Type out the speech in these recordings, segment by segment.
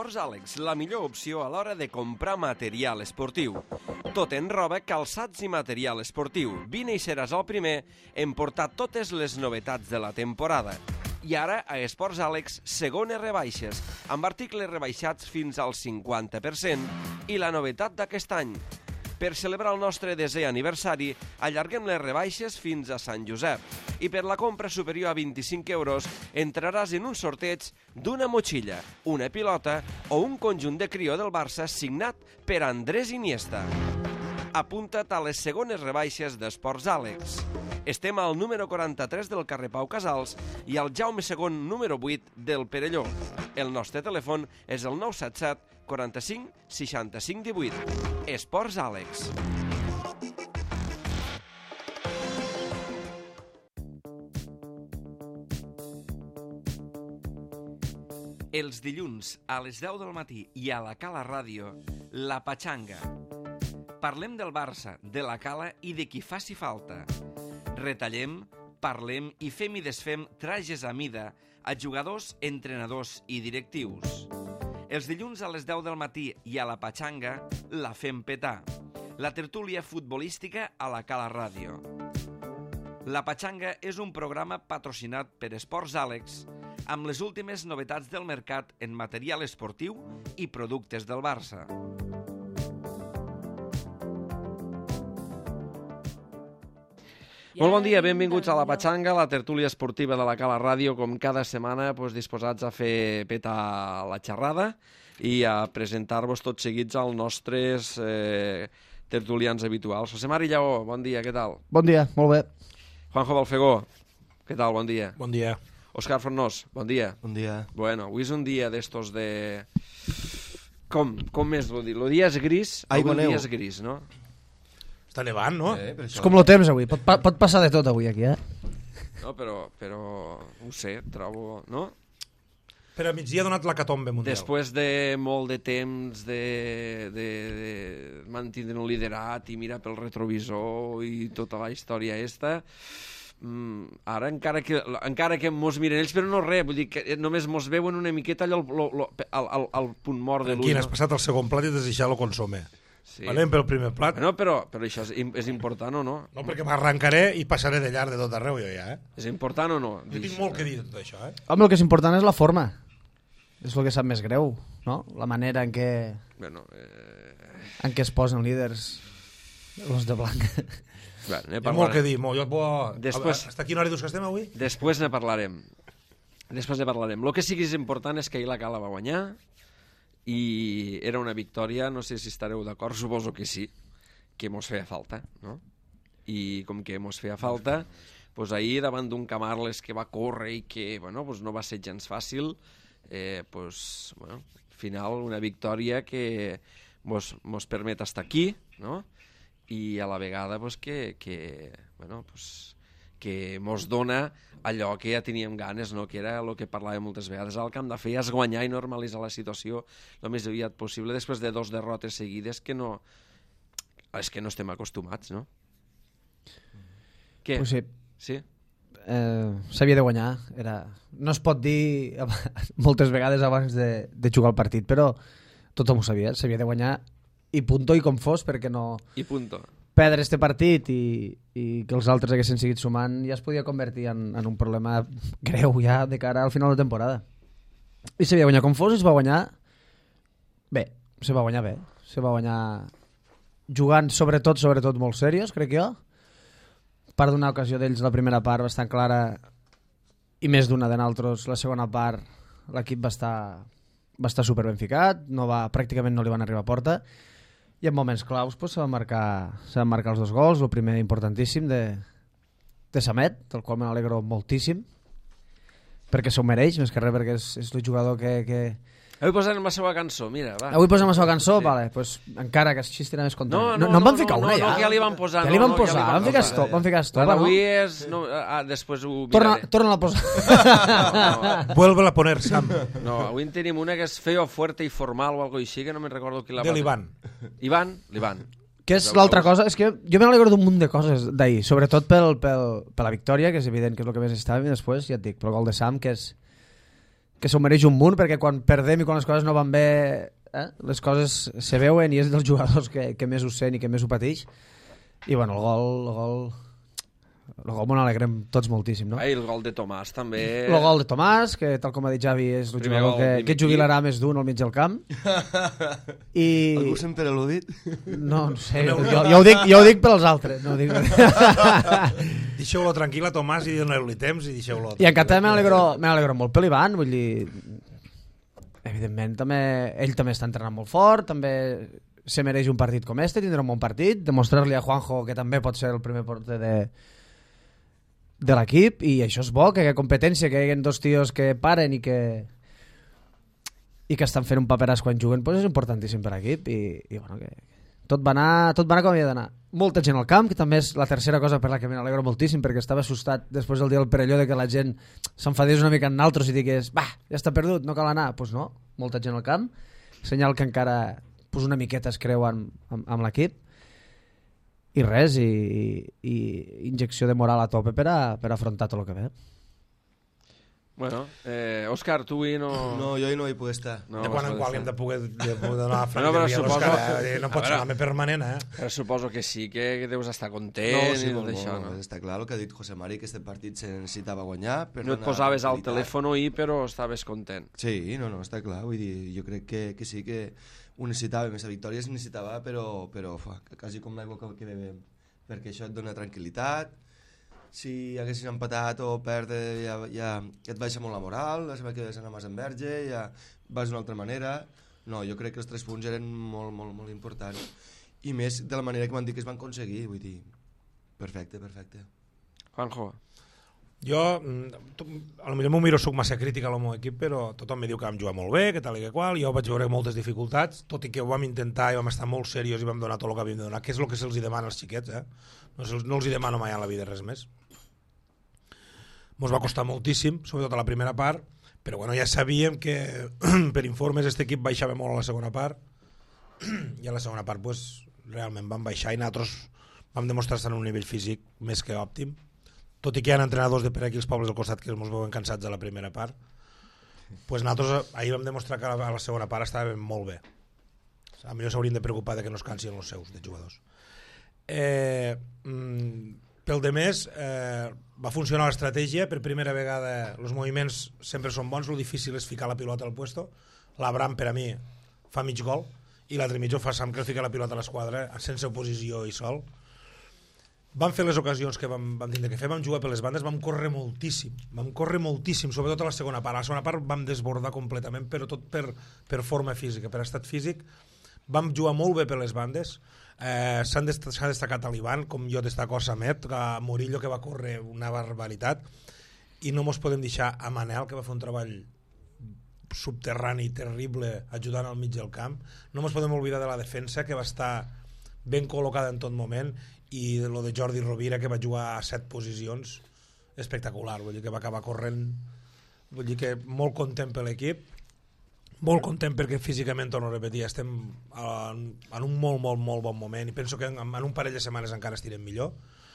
Esports Àlex, la millor opció a l'hora de comprar material esportiu. Tot en roba, calçats i material esportiu. Vine i seràs el primer en portar totes les novetats de la temporada. I ara, a Esports Àlex, segones rebaixes, amb articles rebaixats fins al 50%. I la novetat d'aquest any. Per celebrar el nostre desè aniversari, allarguem les rebaixes fins a Sant Josep. I per la compra superior a 25 euros, entraràs en un sorteig d'una motxilla, una pilota o un conjunt de crió del Barça signat per Andrés Iniesta. Apunta't a les segones rebaixes d'Esports Àlex. Estem al número 43 del carrer Pau Casals i al Jaume II número 8 del Perelló. El nostre telèfon és el 977 45 65 18. Esports Àlex. Els dilluns a les 10 del matí i a la Cala Ràdio, La Patxanga. Parlem del Barça, de la Cala i de qui faci falta. Retallem, parlem i fem i desfem trajes a mida a jugadors, entrenadors i directius. Els dilluns a les 10 del matí i a la Patxanga la fem petar. La tertúlia futbolística a la Cala Ràdio. La Patxanga és un programa patrocinat per Esports Àlex amb les últimes novetats del mercat en material esportiu i productes del Barça. Molt bon dia, benvinguts a la Patxanga, la tertúlia esportiva de la Cala Ràdio, com cada setmana disposats a fer petar la xerrada i a presentar-vos tots seguits als nostres tertulians habituals. José Mari Lleó, bon dia, què tal? Bon dia, molt bé. Juanjo Balfegó, què tal, bon dia? Bon dia. Òscar Fornós, bon dia. Bon dia. Bueno, avui és un dia d'estos de... Com és el dia? El dia és gris, Aigua, avui el neu. dia és gris, no? Està nevant, no? És com el temps avui, pot passar de tot avui aquí, No, però ho sé, trobo... No? Per a migdia ha donat l'hecatombe mundial. Després de molt de temps de mantenir un liderat i mirar pel retrovisor i tota la història esta, ara encara que mos miren ells, però no res, vull dir que només mos veuen una miqueta allò al punt mort de l'ull. Tranquil, has passat el segon plat i t'has deixat el consome. Sí. Anem pel primer plat. Bueno, però això és important o no? No, perquè m'arrencaré i passaré de llarg de tot arreu jo ja, És important o no? Jo tinc molt que dir de tot això, Home, el que és important és la forma. És el que sap més greu, no? La manera en què es posen líders els de blanc. Bueno, Hi ha molt que dir, Després... Hasta quina hora dius que estem avui? Després ne parlarem. El que sí que és important és que ahir la Cala va guanyar i era una victòria, no sé si estareu d'acord, suposo que sí, que mos feia falta, no? I com que mos feia falta, ahir davant d'un Camarles que va córrer i que no va ser gens fàcil, al final una victòria que mos permet estar aquí, no? I a la vegada que mos dona allò que ja teníem ganes, no? Que era el que parlàvem moltes vegades al camp de fer, és guanyar i normalitzar la situació el més aviat possible després de 2 derrotes seguides que no estem acostumats, no? Què? Pues sí. Sí? S'havia de guanyar. No es pot dir moltes vegades abans de jugar el partit, però tothom ho sabia, s'havia de guanyar i punto i com fos, perquè no... I punto. Perdre este partit i que els altres haguessin seguit sumant ja es podia convertir en un problema greu ja de cara al final de temporada. I s'havia de guanyar com fos i es va guanyar bé. Se va guanyar jugant sobretot molt serios, crec jo. Part d'una ocasió d'ells la primera part bastant clara i més d'una de nosaltres la segona part l'equip va estar super ben ficat, pràcticament no li van arribar a porta. I en moments claus se van marcar els 2 gols, el primer importantíssim de Samet, del qual me n'alegro moltíssim, perquè s'ho mereix, més que res perquè és el jugador que... Avui posarem la seva cançó, mira, va. Avui posem la seva cançó? Sí. Vale, pues, encara que així estirà més content. No en van ficar una ja? No, que ja li van posar. Ja li van posar, van ficar stop. Avui és... Després ho miraré. Torna a posar. Vuelve a poner, Sam. No, avui en tenim una que és feo, fuerte i formal o algo així, que no me'n recordo qui la va... De l'Ivan. L'Ivan. Que és l'altra cosa, és que jo me n'alegro d'un munt de coses d'ahir, sobretot per la victòria, que és evident que és el que més estava, i després, ja et dic, pel gol de Sam, que és que s'ho mereix un munt, perquè quan perdem i quan les coses no van bé, les coses se veuen i és dels jugadors que més ho sent i que més ho pateix. I bueno, el gol me n'alegrem tots moltíssim, no? I el gol de Tomàs també... El gol de Tomàs, que tal com ha dit Javi és el Primer jugador gol que jubilarà més d'un al mig del camp. Algú sempre l'ho dit? No sé, jo ho dic per als altres. No ho dic... Deixeu-lo tranquil·la, Tomàs, i doneu-li temps i deixeu-lo. I en Català me n'alegro molt per l'Ivan, vull dir... Evidentment, ell també està entrenant molt fort, també se mereix un partit com este, tindrà un bon partit, demostrar-li a Juanjo que també pot ser el primer porter de l'equip, i això és bo, que hi ha competència, que hi ha dos tios que paren i que estan fent un paperàs quan juguen, doncs és importantíssim per l'equip, i bueno, que tot va anar com havia d'anar. Molta gent al camp, que també és la tercera cosa per la que m'alegro moltíssim, perquè estava assustat després del dia del Perelló de que la gent s'enfadés una mica en naltros i digués, ja està perdut, no cal anar. Doncs no, molta gent al camp, senyal que encara una miqueta es creu amb l'equip. I res, i injecció de moral a tope per afrontar tot el que ve. Bueno, Òscar, tu avui no... No, jo hi no hi puc estar. No, de quan en qual hem de poder donar la No, però suposo... no pot ser home permanent, Però suposo que sí, que deus estar content sí, i tot això, no? Està clar el que ha dit José Mari, que aquest partit se necessitava guanyar. No et posaves al telèfon ahir, però estaves content. Sí, no, està clar. Vull dir, jo crec que sí que ho necessitava, aquesta victòria es necessitava, però quasi com l'aigua que bevem, perquè això et dona tranquil·litat. Si haguessis empatat o perdre ja et baixa molt la moral, la setmana que ve anar més en verge, ja vas d'una altra manera. No, jo crec que els 3 punts eren molt, molt, molt importants, i més de la manera que m'han dit que es van aconseguir, vull dir, perfecte. Juanjo. Jo, a lo millor m'ho miro, soc massa crític al meu equip, però tothom me diu que vam jugar molt bé, que tal i que qual, jo vaig veure moltes dificultats, tot i que ho vam intentar i vam estar molt serios i vam donar tot el que havíem de donar, que és el que se'ls demana als xiquets, no els demano mai a la vida res més. Mos va costar moltíssim, sobretot a la primera part, però bueno, ja sabíem que per informes aquest equip baixava molt a la segona part, i a la segona part pues, realment vam baixar i nosaltres vam demostrar estar en un nivell físic més que òptim, tot i que hi ha entrenadors de per aquí als pobles del costat que ens veuen cansats a la primera part, pues nosaltres ahir vam demostrar que a la segona part estàvem molt bé. A millor s'haurien de preocupar de que no es cansin els seus de jugadors. Pel de més, va funcionar l'estratègia, per primera vegada els moviments sempre són bons, el difícil és ficar la pilota al puesto. L'Abram per a mi fa mig gol i l'altre mig ho fa Sam, que fica la pilota a l'esquadra sense oposició i sol. Vam fer les ocasions que vam tindre que fer, vam jugar per les bandes, vam córrer moltíssim, sobretot a la segona part. A la segona part vam desbordar completament, però tot per forma física, per estat físic. Vam jugar molt bé per les bandes, s'ha destacat a l'Ivan, com jo destaco a Samet, a Murillo, que va córrer una barbaritat, i no mos podem deixar a Manel, que va fer un treball subterrani terrible ajudant al mig del camp. No mos podem oblidar de la defensa, que va estar ben col·locada en tot moment, i lo de Jordi Rovira, que va jugar a 7 posicions, espectacular, vull dir que va acabar corrent, vull dir que molt content per l'equip, molt content perquè físicament, torno a repetir, estem en un molt, molt, molt bon moment, i penso que en un parell de setmanes encara estirem millor,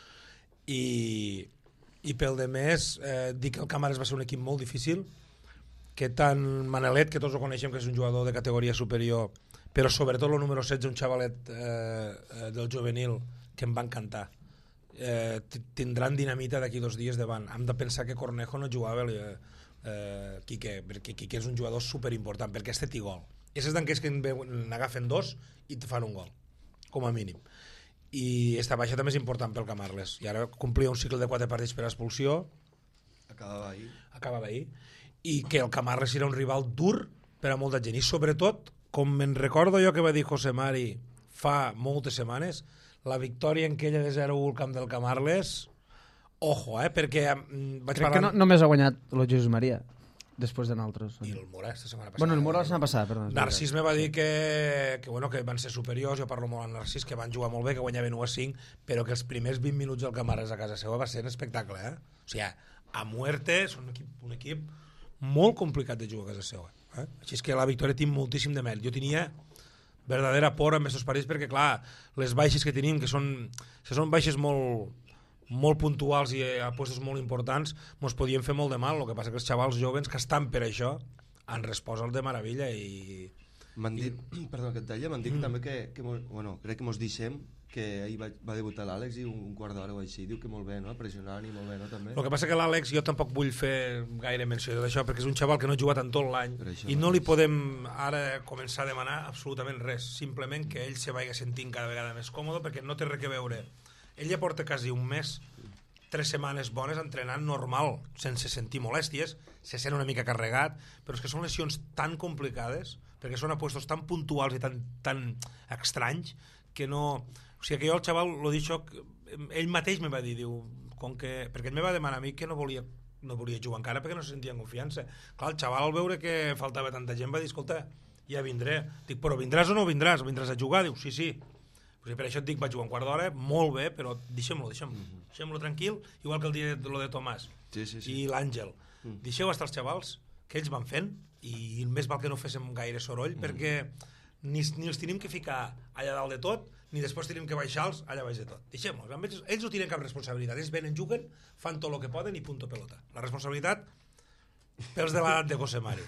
i pel de més, dir que el Camares va ser un equip molt difícil, que tant Manelet, que tots ho coneixem, que és un jugador de categoria superior, però sobretot el número 16, un xavalet del juvenil, que em va encantar. Tindran dinamita d'aquí 2 dies davant. Hem de pensar que Cornejo no jugava Quique, perquè Quique és un jugador superimportant, perquè este té gol. I és d'aquells que n'agafen 2 i te fan un gol, com a mínim. I esta baixa també és important pel Camarles. I ara complia un cicle de 4 partits per expulsió. Acabava ahir. I que el Camarles era un rival dur per a molta gent. I sobretot, com me'n recordo jo que va dir José Mari fa moltes setmanes, la victòria en aquella de 0-1 al camp del Camarles, ojo, perquè vaig crec que només ha guanyat el Jesús Maria després de nosaltres. I el Mora, esta setmana passada. Bueno, el Mora la setmana passada, perdó. Narcís me va dir que van ser superiors, jo parlo molt amb Narcís, que van jugar molt bé, que guanyaven 1-5, però que els primers 20 minuts del Camarles a casa seva va ser un espectacle, O sigui, a muerte, són un equip molt complicat de jugar a casa seva. Així és que la victòria té moltíssim de mèrit. Jo tenia verdadera por amb aquests partits perquè, clar, les baixes que tenim, que són baixes molt, molt puntuals i a puestos molt importants, mos podien fer molt de mal. El que passa que els xavals joves que estan per això han respost de meravella i... M'han dit, perdó que et deia, m'han dit també que bueno, crec que mos deixem que ahir va debutar l'Àlex i un quart d'hora o així, diu que molt bé, no? Pressionant i molt bé, no? També. El que passa que l'Àlex, jo tampoc vull fer gaire menció d'això, perquè és un xaval que no ha jugat en tot l'any i no li podem ara començar a demanar absolutament res, simplement que ell se vagi sentint cada vegada més còmode, perquè no té res a veure. Ell ja porta quasi un mes, 3 setmanes bones entrenant normal, sense sentir molèsties, se sent una mica carregat, però és que són lesions tan complicades, perquè són a puestos tan puntuals i tan estranys, que no... O sigui que jo el xaval, lo dicho, ell mateix me va dir, diu, perquè ell me va demanar a mi que no volia jugar encara perquè no se sentia en confiança. Clar, el xaval al veure que faltava tanta gent va dir, escolta, ja vindré. Dic, però vindràs o no vindràs? Vindràs a jugar? Diu, sí. O sigui, per això et dic, vaig jugar un quart d'hora, molt bé, però deixem-lo tranquil, igual que el dia de Tomàs i l'Àngel. Deixeu estar els xavals, que ells van fent, i més val que no féssim gaire soroll, perquè ni els tenim que ficar allà dalt de tot, ni després tenim que baixar-los allà baix de tot. Deixem-los. Ells no tenen cap responsabilitat. Ells venen, juguen, fan tot el que poden i punto pelota. La responsabilitat pels de l'edat de José Mari.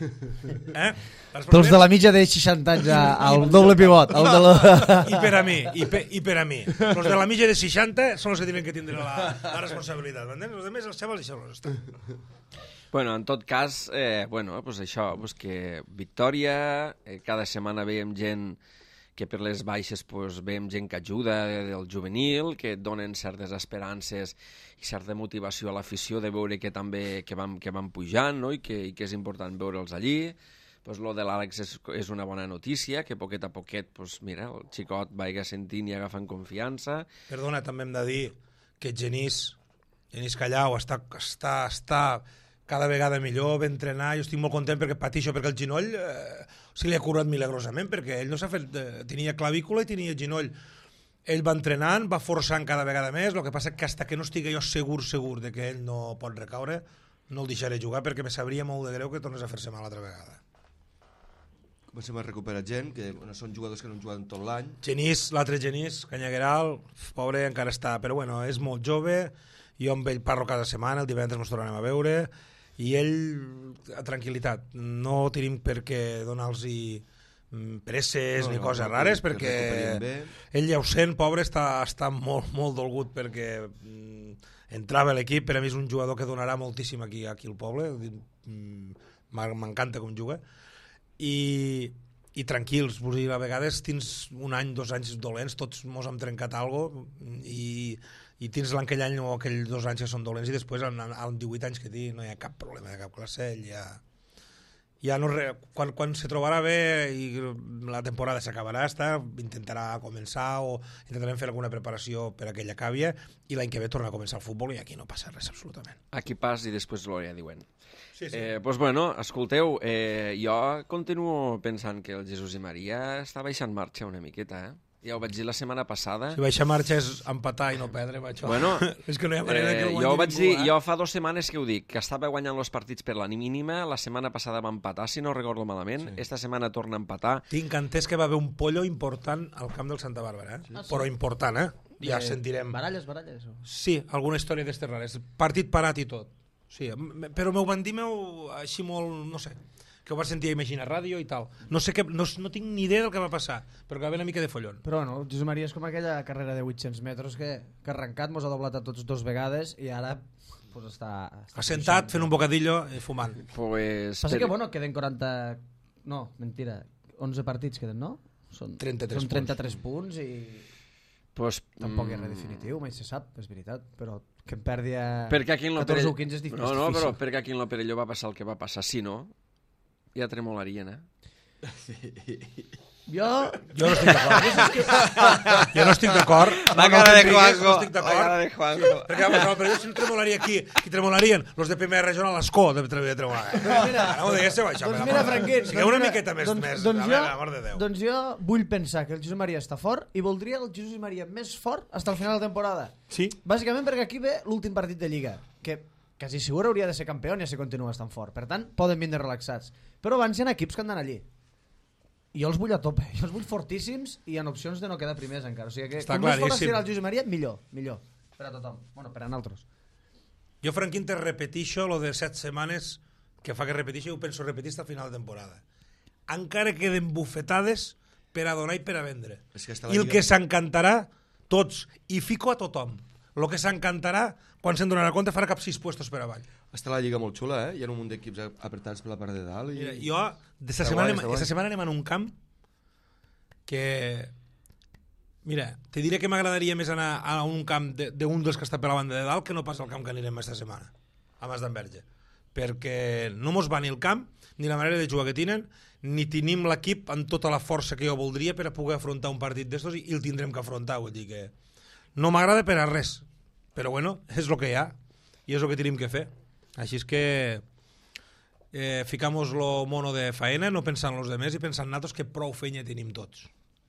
Pels de la mitja de 60 anys al doble pivot. I per a mi. Els de la mitja de 60 són els que tenen que tindre la responsabilitat. Els altres, els xavals, deixeu-los estar. Bueno, en tot cas, pues això, pues que victòria, cada setmana veiem gent que per les baixes veiem gent que ajuda del juvenil, que donen certes esperances i certa motivació a l'afició de veure que també que van pujant, no? I que és important veure'ls allí. Lo de l'Àlex és una bona notícia, que poquet a poquet mira, el xicot vagi sentint i agafant confiança. Perdona, també hem de dir que Genís Callau està cada vegada millor, va entrenar, jo estic molt content perquè patixo, perquè el genoll se li ha curat milagrosament, perquè ell no s'ha fet... tenia clavícula i tenia genoll. Ell va entrenant, va forçant cada vegada més, el que passa que hasta que no estigui jo segur de que ell no pot recaure, no el deixaré jugar, perquè me sabria molt de greu que tornés a fer-se mal altra vegada. Comencem a recuperar gent, que són jugadors que no han jugat tot l'any. L'altre Genís, Canyagueral, pobre, encara està, però bueno, és molt jove, jo amb ell parlo cada setmana, el divendres ens tornarem a veure, i ell, a tranquil·litat, no tenim per què donar-los presses ni coses rares, perquè ell ja ho sent, pobre, està molt dolgut perquè entrava a l'equip, per a mi és un jugador que donarà moltíssim aquí al poble, m'encanta com juga, i tranquils, a vegades tens un any, 2 anys dolents, tots mos hem trencat alguna cosa, i tens aquell any o aquells 2 anys que són dolents, i després als 18 anys que tinc no hi ha cap problema de cap classe, ell ja no quan se trobarà bé i la temporada s'acabarà, intentarà començar o intentarem fer alguna preparació per a que ella acabi, i l'any que ve torna a començar el futbol i aquí no passa res absolutament. Aquí pas i després l'Oria diuen. Sí. Doncs bueno, escolteu, jo continuo pensant que el Jesús i Maria està baixant marxa una miqueta, Ja ho vaig dir la setmana passada. Si baixar marxa és empatar i no perdre, macho. Bueno, és que no hi ha manera que ho jo ho vaig dir, jo fa 2 setmanes que ho dic, que estava guanyant els partits per la mínima, la setmana passada va empatar, si no recordo malament, esta setmana torna a empatar. Tinc entès que va haver un pollo important al camp del Santa Bàrbara, però important, ja sentirem. Baralles? Sí, alguna història d'estes rares. Partit parat i tot. Sí, però m'ho van dir així molt, no sé, que ho va sentir a Imagina Ràdio i tal. No sé no tinc ni idea del que va passar, però que va haver una mica de follon. Però bueno, el Josep Maria és com aquella carrera de 800 metres que ha arrencat, mos ha doblat a tots 2 vegades i ara pues, està assentat, fent un bocadillo i fumant. Pues, passa que bueno, queden 40... No, mentira, 11 partits queden, no? Són 33 punts i... Pues, tampoc és res definitiu, mai se sap, és veritat, però que em perdi a 14 o 15 és difícil. No, però perquè aquí en l'Operelló va passar el que va passar, si no, ja tremolarien, Jo no estic d'acord. Jo no estic d'acord. La cara de Juanjo. No estic d'acord. Perquè vamos, si no tremolaria aquí, qui tremolarien? Los de primera regional a l'Escó de tremolar. Doncs mira, Franquins. Sigueu una miqueta més. Doncs jo vull pensar que el Jesús Maria està fort i voldria el Jesús Maria més fort fins al final de la temporada. Sí. Bàsicament perquè aquí ve l'últim partit de Lliga, que quasi segur hauria de ser campió ja si continua estant fort. Per tant, poden vindre relaxats. Però abans hi ha equips que han d'anar allí. I jo els vull a tope, jo els vull fortíssims i en opcions de no quedar primers encara. O sigui que com més fort estirà el Josep Maria, millor. Per a tothom. Bueno, per a nosaltres. Jo, Franquín, te repetixo lo de 7 setmanes que fa que repetixo i ho penso repetir fins al final de temporada. Encara queden bufetades per a donar i per a vendre. És que està la I el Lliga- que s'encantarà, tots, i fico a tothom, el que s'encantarà, quan se'n donarà compte, farà cap 6 puestos per avall. Està la Lliga molt xula, Hi ha un munt d'equips apretats per la part de dalt. Mira, I... jo, esta setmana anem en un camp que... Mira, te diré que m'agradaria més anar a un camp d'un dels que està per la banda de dalt que no pas al camp que anirem esta setmana, a Mas d'Enverge. Perquè no mos va ni el camp, ni la manera de jugar que tenen, ni tenim l'equip amb tota la força que jo voldria per a poder afrontar un partit d'estos i el tindrem que afrontar. Vull dir que no m'agrada per a res, però bueno, és el que hi ha i és el que tenim que fer. Així és que ficamos lo mono de faena, no pensant en los demés i pensant nosaltres que prou feina tenim tots.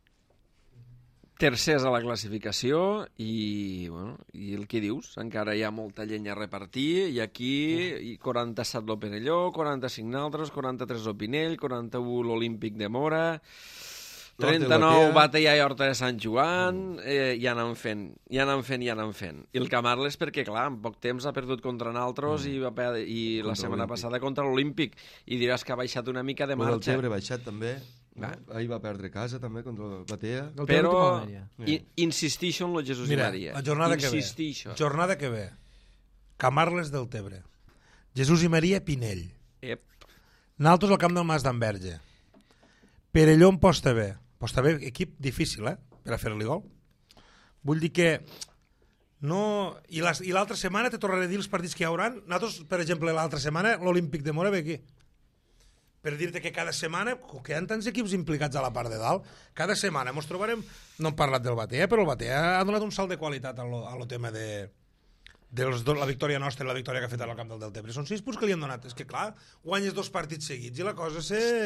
Tercers a la classificació i, bueno, i el que dius, encara hi ha molta llenya a repartir i aquí 47 lo Perelló, 45 naltres, 43 lo Pinell, 41 l'Olímpic de Mora, 39 Batea i Horta de Sant Joan, i anem fent. I el Camarles perquè, clar, en poc temps ha perdut contra naltros i la setmana passada contra l'Olímpic i diràs que ha baixat una mica de marxa. El Tebre ha baixat també. Ahir va perdre casa també contra el Batea. Però insistixo en lo Jesús Mira, i Maria. la jornada que ve. Camarles del Tebre. Jesús i Maria Pinell. Ep. Nosaltres al camp del Mas d'Enverge. Perelló en Postebé. Postebé, equip difícil, per a fer-li gol. Vull dir que no... I l'altra setmana te tornaré a dir els partits que hi haurà. Nosaltres, per exemple, l'altra setmana l'Olímpic de Mora ve aquí. Per dir-te que cada setmana, que hi ha tants equips implicats a la part de dalt, cada setmana ens trobarem... No hem parlat del Batea, però el Batea ha donat un salt de qualitat a lo tema de la victòria nostra i la victòria que ha fet al camp del Deltebre. Són 6 punts que li han donat. És que, clar, guanyes 2 partits seguits i la cosa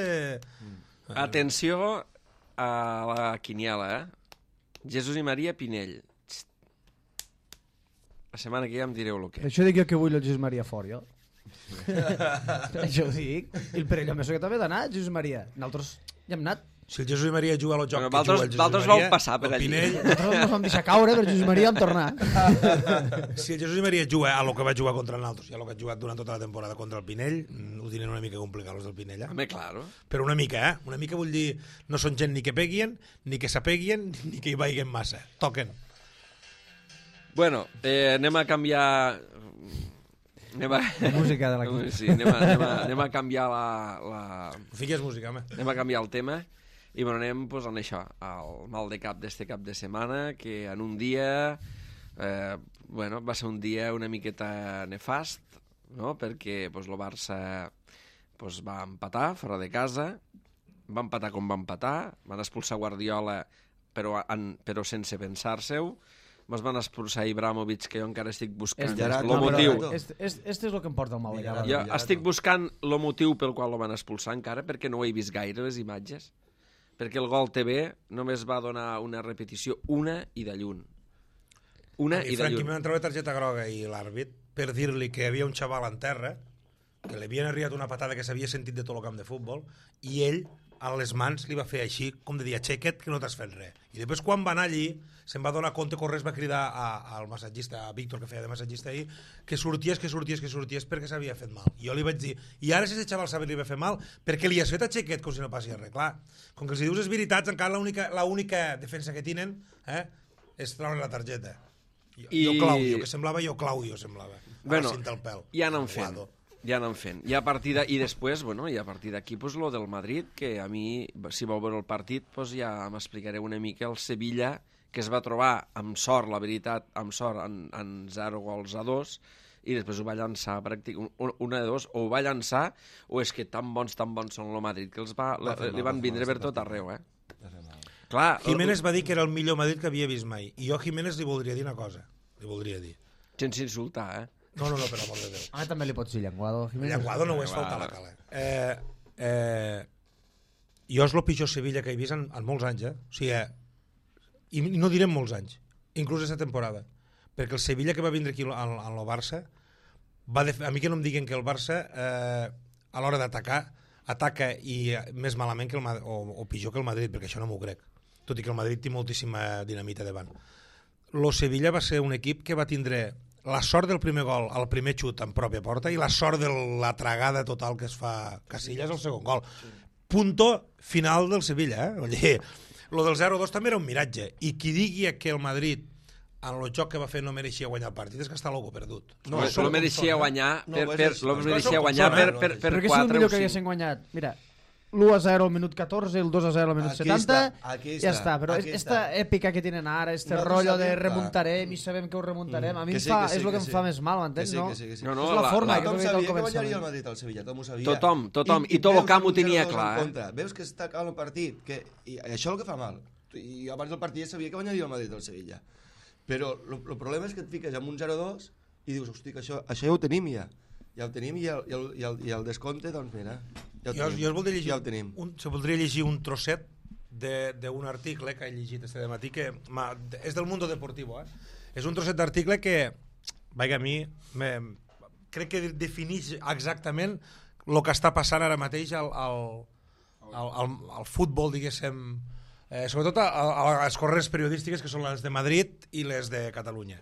Atenció a la quiniela, Jesús i Maria Pinell. La setmana que ja em direu el que. Això dic jo que vull el Jesús Maria fort, jo. Això ho dic. I el Perelló més que també ha d'anar, Jesús Maria. Nosaltres ja hem anat. Si el Jesús i Maria juga al joc Bueno, que juga el Jesús i vosaltres Maria, vau passar per allí. Nosaltres ens vam deixar caure, però Jesús Maria vam tornar. Si el Jesús i Maria juga a lo que va jugar contra nosaltres i a lo que ha jugat durant tota la temporada contra el Pinell, ho tenen una mica complicat els del Pinell. Home, claro. Però una mica, Una mica vull dir, no són gent ni que peguien, ni que s'apeguien, ni que hi vaiguen massa. Toquen. Bueno, anem a canviar... La música de l'equip. Sí, anem a canviar Fiques música, home. anem a canviar el tema i bueno, anem pues, en això, al mal de cap d'este cap de setmana, que en un dia va ser un dia una miqueta nefast, no? Perquè pues, el Barça pues, va empatar fora de casa, va empatar com va empatar, van expulsar Guardiola però sense pensar-se-ho, ens van expulsar Ibrahimovic, que jo encara estic buscant el motiu. Este és el que em porta el mal de cap. Jo estic buscant el motiu pel qual el van expulsar encara, perquè no ho he vist gaire, les imatges. Perquè el Gol TV només va donar una repetició, una i de lluny. Una i de Franqui, lluny. m'han tret targeta groga i l'àrbit per dir-li que hi havia un xaval en terra, que li havien arribat una patada que s'havia sentit de tot el camp de futbol, i ell, a les mans, li va fer així, com de dir, aixeca't, que no t'has fet res. I després, quan va anar allí, se'n va donar compte, Corres va cridar al massatgista, a Víctor, que feia de massatgista ahir, que sorties perquè s'havia fet mal. I jo li vaig dir, i ara si aquest xaval sabia que li va fer mal, perquè li has fet aixequet com si no passi res. Clar, com que els dius les veritats, encara l'única defensa que tenen és treure la targeta. Jo Claudio, que semblava jo Claudio, semblava. Bueno, cinta al pèl. ja anem fent. I a partir d'aquí, pues, lo del Madrid, que a mi, si vau veure el partit, pues, ja m'explicaré una mica el Sevilla, que es va trobar amb sort, la veritat, en 0 gols a 2, i després ho va llançar una de dos, o ho va llançar, o és que tan bons són el Madrid, que li van vindre per tot arreu, Clar, Jiménez va dir que era el millor Madrid que havia vist mai, i jo a Jiménez li voldria dir una cosa, sense insultar, No, per amor de Déu. A mi també li pots dir Llenguado, Jiménez. Llenguado no ho és faltar la cala. Jo és el pitjor Sevilla que he vist en molts anys, O sigui, i no direm molts anys, inclús aquesta temporada, perquè el Sevilla que va vindre aquí al Barça, a mi que no em diguen que el Barça, a l'hora d'atacar, ataca i més malament que o pitjor que el Madrid, perquè això no m'ho crec, tot i que el Madrid té moltíssima dinamita davant. lo Sevilla va ser un equip que va tindre la sort del primer gol al primer xut en pròpia porta i la sort de la tragada total que es fa Casillas al segon gol. Punto final del Sevilla, Vull dir, lo del 0-2 també era un miratge. I qui digui que el Madrid en el joc que va fer no mereixia guanyar el partit és que està loco perdut. No mereixia guanyar per 4. Però que és el millor que haguessin guanyat. Mira, l'1-0 al minut 14, el 2-0 al minut 70, ja està. Però esta èpica que tenen ara, este rollo de remuntarem i sabem que ho remuntarem, a mi és el que em fa més mal, m'entens? No, és la forma que tothom sabia que guanyaria el Madrid al Sevilla, tothom ho sabia. Tothom, i tot el camp ho tenia clar. Veus que està acabant el partit, i això és el que fa mal. I abans del partit ja sabia que guanyaria el Madrid al Sevilla. Però el problema és que et fiques amb un 0-2 i dius, hosti, que això ja ho tenim ja. Ja ho tenim i el descompte, doncs mira, ja ho tenim. Jo voldria llegir un trosset d'un article que he llegit este dematí, que és del Mundo Deportivo. És un trosset d'article que, a mi, crec que defineix exactament el que està passant ara mateix al futbol, diguéssim, sobretot a les corrents periodístiques que són les de Madrid i les de Catalunya.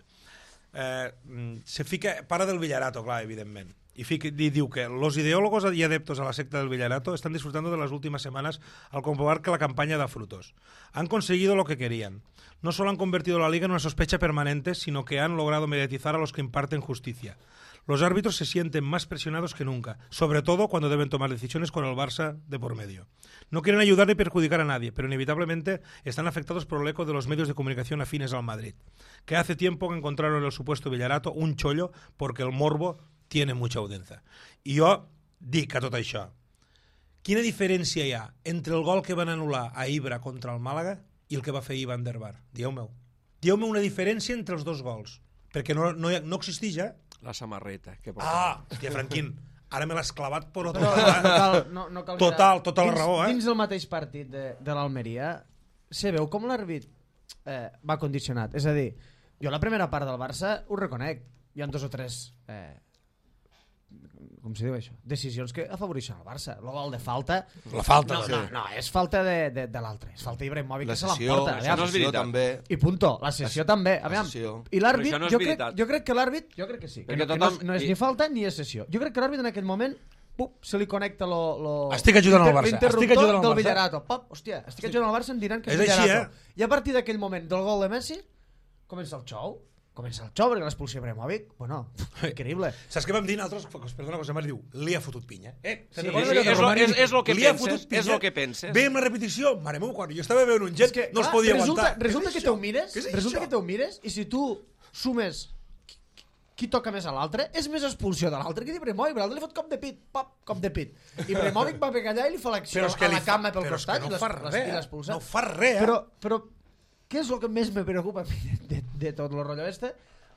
Para del Villarato, clar, evidentment, y diu que los ideólogos y adeptos a la secta del Villarato están disfrutando de las últimas semanas al comprobar que la campaña da frutos. Han conseguido lo que querían. No solo han convertido la liga en una sospecha permanente, sino que han logrado mediatizar a los que imparten justicia. Los árbitros se sienten más presionados que nunca, sobre todo cuando deben tomar decisiones con el Barça de por medio. No quieren ayudar ni perjudicar a nadie, pero inevitablemente están afectados por el eco de los medios de comunicación afines al Madrid, que hace tiempo que encontraron en el supuesto Villarato un chollo porque el morbo tiene mucha audiencia. I jo dic a tot això, quina diferència hi ha entre el gol que van anul·lar a Ibra contra el Màlaga i el que va fer Ivan der Bar? Dieu-me una diferència entre els dos gols, perquè no existeix, La samarreta. Hòstia, Franquín, ara me l'has clavat per otro no cal tota la raó. Dins del mateix partit de l'Almeria se veu com l'àrbit va condicionat. És a dir, jo la primera part del Barça ho reconec. Hi ha 2 o 3 com se diu això? Decisions que afavoreixen el Barça. El gol de falta... La falta. No, és falta de l'altre. És falta Ibrahimovic que se l'emporta. La sessió també. I punto. La sessió també. I l'àrbit, jo crec que l'àrbit... Jo crec que sí. Que no és ni falta ni és sessió. Jo crec que l'àrbit en aquell moment se li connecta estic ajudant al Barça. L'interruptor del Villarato. Hòstia, estic ajudant al Barça, em diran que és Villarato. I a partir d'aquell moment del gol de Messi comença el xou. Perquè l'expulsió Ibrahimovic, bueno, increïble. Saps què vam dir nosaltres? Perdona, José Mari diu, li ha fotut pinya. És el que penses. Ve amb la repetició, mare meu, quan jo estava veient un jet, no els podia aguantar. Resulta que te ho mires i si tu sumes qui toca més a l'altre, és més expulsió de l'altre que d'Ibrahimovic. L'altre li fot cop de pit, cop de pit. Ibrahimovic va pegar allà i li fa l'acció a la cama pel costat i l'expulsa. No fa res, Però què és el que més me preocupa de tot el rotllo este?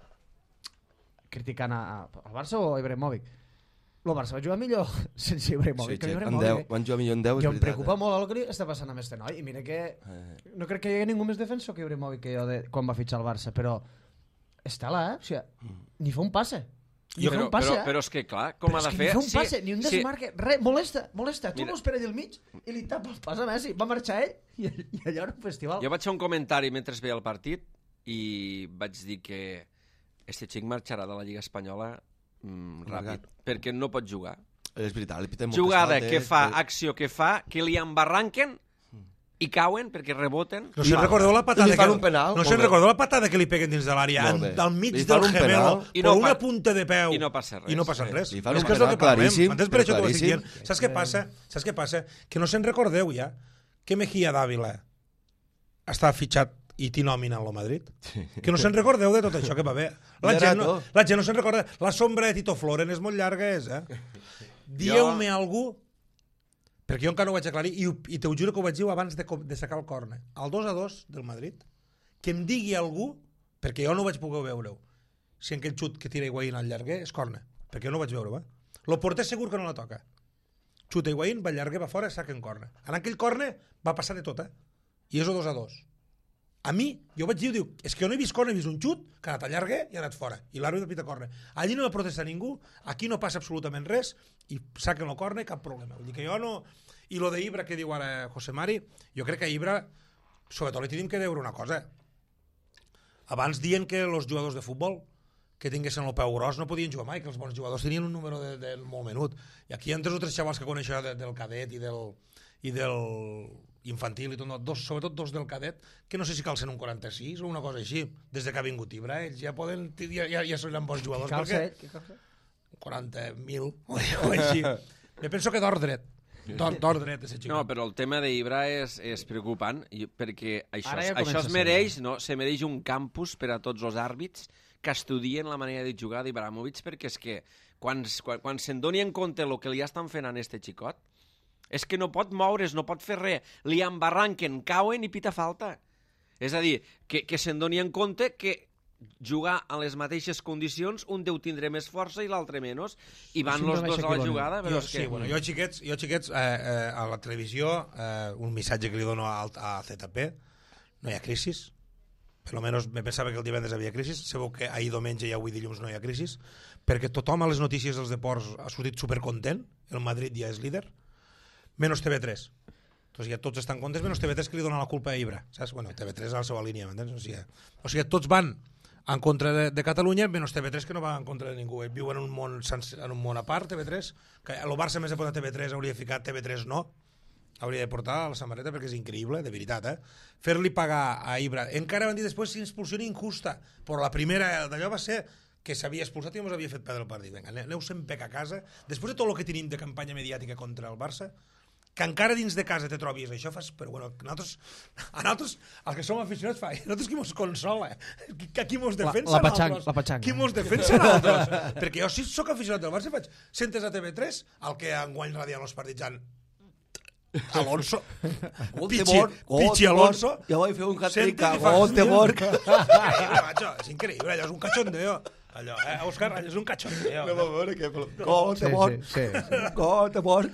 Criticant al Barça o a Ibrahimovic? El Barça va jugar millor sense Ibrahimovic. Van jugar millor en 10, és veritat. Jo em preocupa molt el que està passant amb este noi. I mira que no crec que hi hagi ningú més defensor que Ibrahimovic que jo quan va fitxar el Barça, però està là, O sigui, ni fa un passe. Però és que clar, com ha de fer... Ni fa un passe, ni un desmarque, res, molesta. Tu vols per allà al mig i li tapa el pas a Messi. Va marxar ell i allò era un festival. Jo vaig fer un comentari mentre veia el partit i vaig dir que este xic marxarà de la Lliga Espanyola ràpid, perquè no pot jugar. És veritat, jugada que fa, acció que fa, que li embarranquen i cauen perquè reboten. No se'n recordeu la patada que li peguen dins de l'àrea al mig del gemelo per una punta de peu i no passa res. És que és el que parlem. Entens per això que ho estic dient? Saps què passa? Que no se'n recordeu ja que Mejía Dávila està fitxat i t'hi nomina en el Madrid? Que no se'n recordeu de tot això que va bé? La gent no se'n recorda. La sombra de Tito Floren és molt llarga, Dieu-me algú, perquè jo encara no ho vaig aclarir, i te ho juro que ho vaig dir abans de sacar el córner. El 2-2 del Madrid, que em digui algú, perquè jo no vaig poder veure-ho, si en aquell xut que tira Higuaín al llarguer és córner, perquè jo no vaig veure-ho. El porter segur que no la toca. Xuta Higuaín, va al llarguer, va fora, saca en córner. En aquell córner va passar de tot, i és el 2-2. A mi, jo vaig dir, és que jo no he vist córner, he vist un xut que ha anat a llarguer i ha anat fora, i l'àrbitre pita córner. Allí no va protestar ningú, aquí no passa absolutament res, i saquen el córner, cap problema. Vull dir que jo no... I lo d'Ibra que diu ara José Mari, jo crec que a Ibra, sobretot li tenim que deure una cosa. Abans diuen que els jugadors de futbol que tinguessin el peu gros no podien jugar mai, que els bons jugadors tenien un número de molt menut. I aquí hi ha 3 o 3 xavals que coneixo del cadet i del infantil, i tot, sobretot 2 del cadet, que no sé si calcen un 46 o una cosa així. Des que ha vingut Ibra, ells ja poden, ja seran bons jugadors. Què calça? 40.000 o així. Jo penso que d'or dret. D'or dret, ese xico. No, però el tema d'Ibra és preocupant, perquè això comença es mereix, no? Se mereix un campus per a tots els àrbits que estudien la manera de jugar d'Ibrahimovic, perquè és que quan se'n doni en compte el que li estan fent a este xicot, és que no pot moure's, no pot fer res, li embarranquen, cauen i pita falta. És a dir, que se'n doni en compte que jugar en les mateixes condicions, un deu tindre més força i l'altre menys, i van els dos a la jugada. Però jo xiquets, a la televisió, un missatge que li dono a ZP, no hi ha crisis. Per almenys me pensava que el divendres havia crisi, sabeu que ahir diumenge i avui dilluns no hi ha crisi, perquè tothom a les notícies dels deports ha sortit supercontent, el Madrid ja és líder, menys TV3. Doncs ja tots estan contents, menys TV3 que li dona la culpa a Ibra, saps? Bueno, TV3 a la seva línia, m'entens? O sigui, tots van en contra de Catalunya, menys TV3 que no va en contra de ningú. Viuen en un món a part, TV3, que el Barça més de posar TV3 hauria ficat TV3 no, hauria de portar a la samarreta perquè és increïble, de veritat, fer-li pagar a Ibra. Encara van dir després si expulsió injusta, però la primera d'allò va ser que s'havia expulsat i ens havia fet perdre el partit. Vinga, aneu-se'n pec a casa. Després de tot el que tenim de campanya mediàtica contra el Barça, que encara dins de casa te trobis això, però bueno, a nosaltres, els que som aficionats, a nosaltres qui mos consola, qui mos defensa la patxanga. Qui mos defensa nosaltres? Perquè jo si sóc aficionat del Barça faig, sentes a TV3 el que enguany radiant els partits Alonso, Pichi Alonso, ja vaig fer un hat-trick a Göteborg. És increïble, allò és un cachondeo. Allò, Òscar, allò és un cachondeo. No va veure què... Göteborg. Göteborg.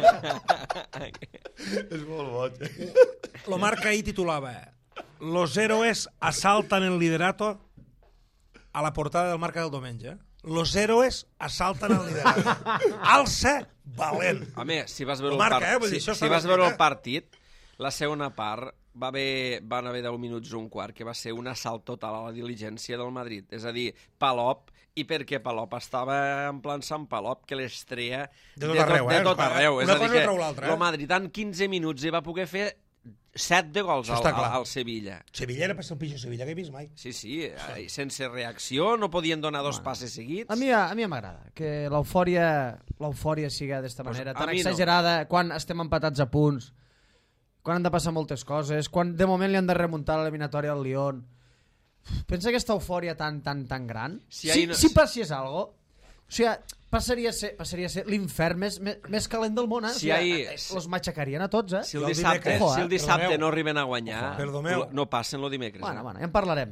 És molt boig. Lo Marca ahí titulava Los héroes asaltan el liderato a la portada del Marca del diumenge. Los héroes asaltan el liderato. Alça valent. Home, si vas veure el partit, la segona part van haver 10 minuts un quart, que va ser un assalt total a la diligència del Madrid. És a dir, Palop, i perquè Palop estava en plan Sant Palop, que l'estrella de tot arreu. És a dir, que el Madrid en 15 minuts hi va poder fer 7 de gols al Sevilla. Sevilla era per ser el pitjor Sevilla que he vist mai. Sí, sense reacció, no podien donar dos passes seguits. A mi m'agrada que l'eufòria sigui d'esta manera, tan exagerada, quan estem empatats a punts, quan han de passar moltes coses, quan de moment li han de remuntar l'eliminatòria al Lyon. Pensa aquesta eufòria tan gran? Si passés algo, o sigui, passaria a ser l'infern més calent del món, els matxacarien a tots, Si el dissabte no arriben a guanyar, no passen el dimecres. Bueno, ja en parlarem.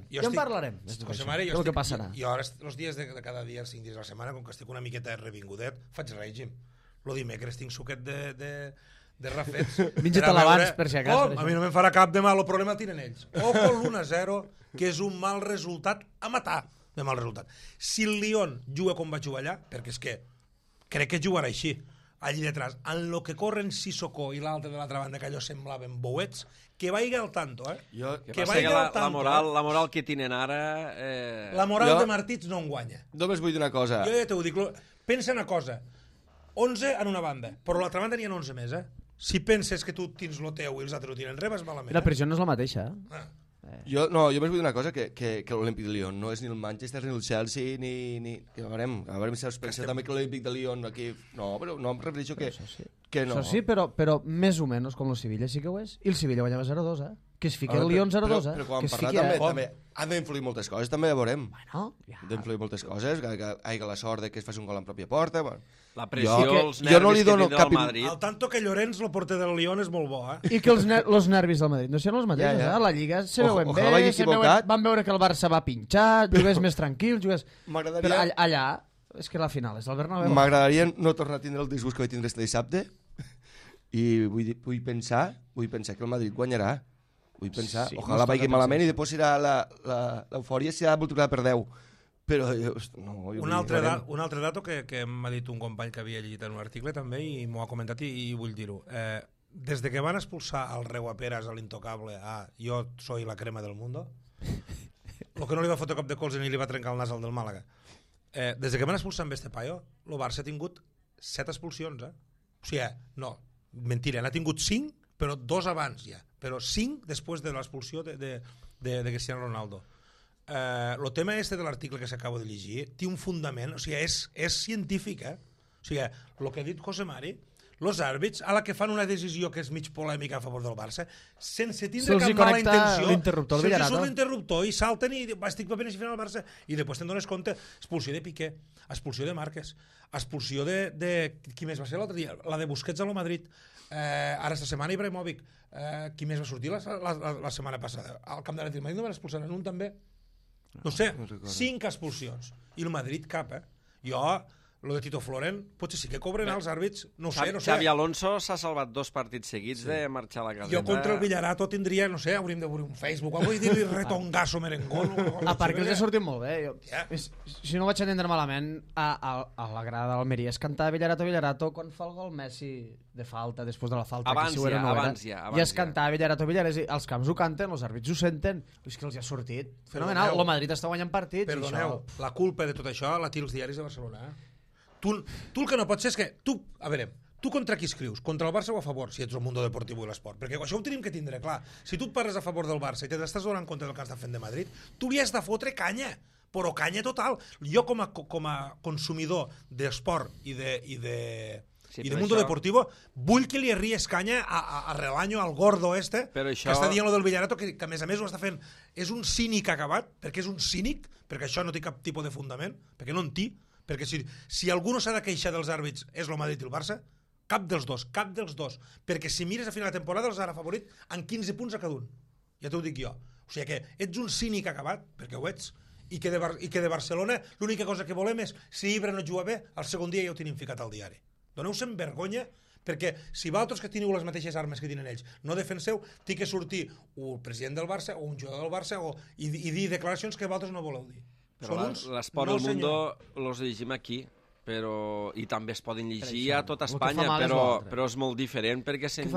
El que passarà. Jo ara, els dies de cada dia, els 5 dies a la setmana, com que estic una miqueta revingudet, faig règim. El dimecres tinc suquet de rafets. Menja-te'l abans, per si acaso. A mi no me'n farà cap de mal, el problema el tenen ells. O con l'1-0, que és un mal resultat a matar. De mal resultat. Si el Lyon juga com va jugar allà, perquè és que crec que jugarà així, allí detrás, en lo que corren Sissoko i l'altre de l'altra banda, que allò semblaven bouets, que vaiga al tanto, la moral que tenen ara... La moral de Martins no en guanya. Només vull dir una cosa. Jo ja t'ho dic, pensa una cosa, 11 en una banda, però l'altra banda n'hi ha 11 més, Si penses que tu tens lo teu i els altres ho tenen res, vas malament. La pressió no és la mateixa, Jo només vull dir una cosa, que l'Olímpic de Lyon no és ni el Manchester, ni el Chelsea, ni... A veure si us penseu també que l'Olímpic de Lyon aquí... No, però no em refereixo que no. Això sí, però més o menys com el Sevilla sí que ho és. I el Sevilla guanyava 0-2, Que es fiqui el Lyon 0-2, Però quan parlar també han d'influir moltes coses, també ja veurem. Han d'influir moltes coses, que hi ha la sort que es faci un gol en pròpia porta... La pressió, els nervis que tindrà el Madrid. Al tanto que Llorenç, el porter del Lyon, és molt bo, I que els nervis del Madrid no siguin els mateixos, La Lliga se veuen bé, van veure que el Barça va pinxar, jugués més tranquil, però allà és que la final és el Bernabéu. M'agradaria no tornar a tindre el disgust que vaig tindre este dissabte i vull pensar que el Madrid guanyarà. Vull pensar, ojalà vagi malament i després serà l'eufòria serà multiplicada per 10. Però un altre dato que m'ha dit un company que havia llegit en un article també i m'ho ha comentat i vull dir-ho. Des de que van expulsar el Reuaperas a l'intocable a yo soy la crema del mundo, el que no li va fotre cop de colze ni li va trencar el nas al del Màlaga. Des que van expulsar amb este paio, el Barça ha tingut 7 expulsions, O sigui, no, mentira, n'ha tingut 5, però 2 abans ja, però 5 després de l'expulsió de Cristiano Ronaldo. El tema este de l'article que s'acaba de llegir té un fundament, o sigui, és científic, O sigui, el que ha dit José Mari, els àrbits, a la que fan una decisió que és mig polèmica a favor del Barça, sense tindre cap mala intenció, se'ls surt l'interruptor i salten i estic per beneficiar el Barça, i després te'n dones compte, expulsió de Piqué, expulsió de Márquez, expulsió de qui més va ser l'altre dia? La de Busquets a lo Madrid, ara esta setmana Ibrahimovic, qui més va sortir la setmana passada? Al camp de l'Atlètic Madrid no van expulsar en un també? No sé, 5 expulsions, i el Madrid cap, Jo... Lo de Tito Floren, potser sí que cobren els àrbits, no sé. Xavi Alonso s'ha salvat 2 partits seguits de marxar a la caseta. Jo contra el Villarato tindria, no sé, hauríem d'obrir un Facebook, vull dir-li retongasso merengol. A part que els ha sortit molt bé. Si no vaig entendre malament, a la grada d'Almeria es cantava Villarato quan fa el gol Messi de falta, després de la falta. Abans ja. I es cantava Villarato, els camps ho canten, els àrbits ho senten, és que els ha sortit. Fenomenal, el Madrid està guanyant partits. Perdoneu, la culpa de tot això la té els diaris de Barcelona, Tu el que no pots ser és que... A veure, tu contra qui escrius? Contra el Barça o a favor, si ets el Mundo Deportivo i l'esport? Perquè això ho tenim que tindre clar. Si tu et parles a favor del Barça i t'estàs donant compte del que està fent de Madrid, tu li has de fotre canya, però canya total. Jo com a consumidor d'esport i de Mundo Deportivo vull que li arries canya a Relaño, al gordo que està dient lo del Villarato, que a més ho està fent. És un cínic acabat, perquè és un cínic, perquè això no té cap tipus de fundament, perquè no en té. Perquè si algú no s'ha de queixar dels àrbits és el Madrid i el Barça, cap dels dos, perquè si mires a final de temporada els ha favorit en 15 punts a cada un, ja t'ho dic jo. O sigui que ets un cínic acabat, perquè ho ets, i que de Barcelona l'única cosa que volem és, si Ibra no juga bé, el segon dia ja ho tenim ficat al diari. Doneu-se'n vergonya, perquè si vosaltres que teniu les mateixes armes que tenen ells no defenseu, té que sortir el president del Barça o un jugador del Barça i dir declaracions que vosaltres no voleu dir. Però l'Esport del Mundo los llegim aquí, i també es poden llegir a tota Espanya, però és molt diferent perquè se'n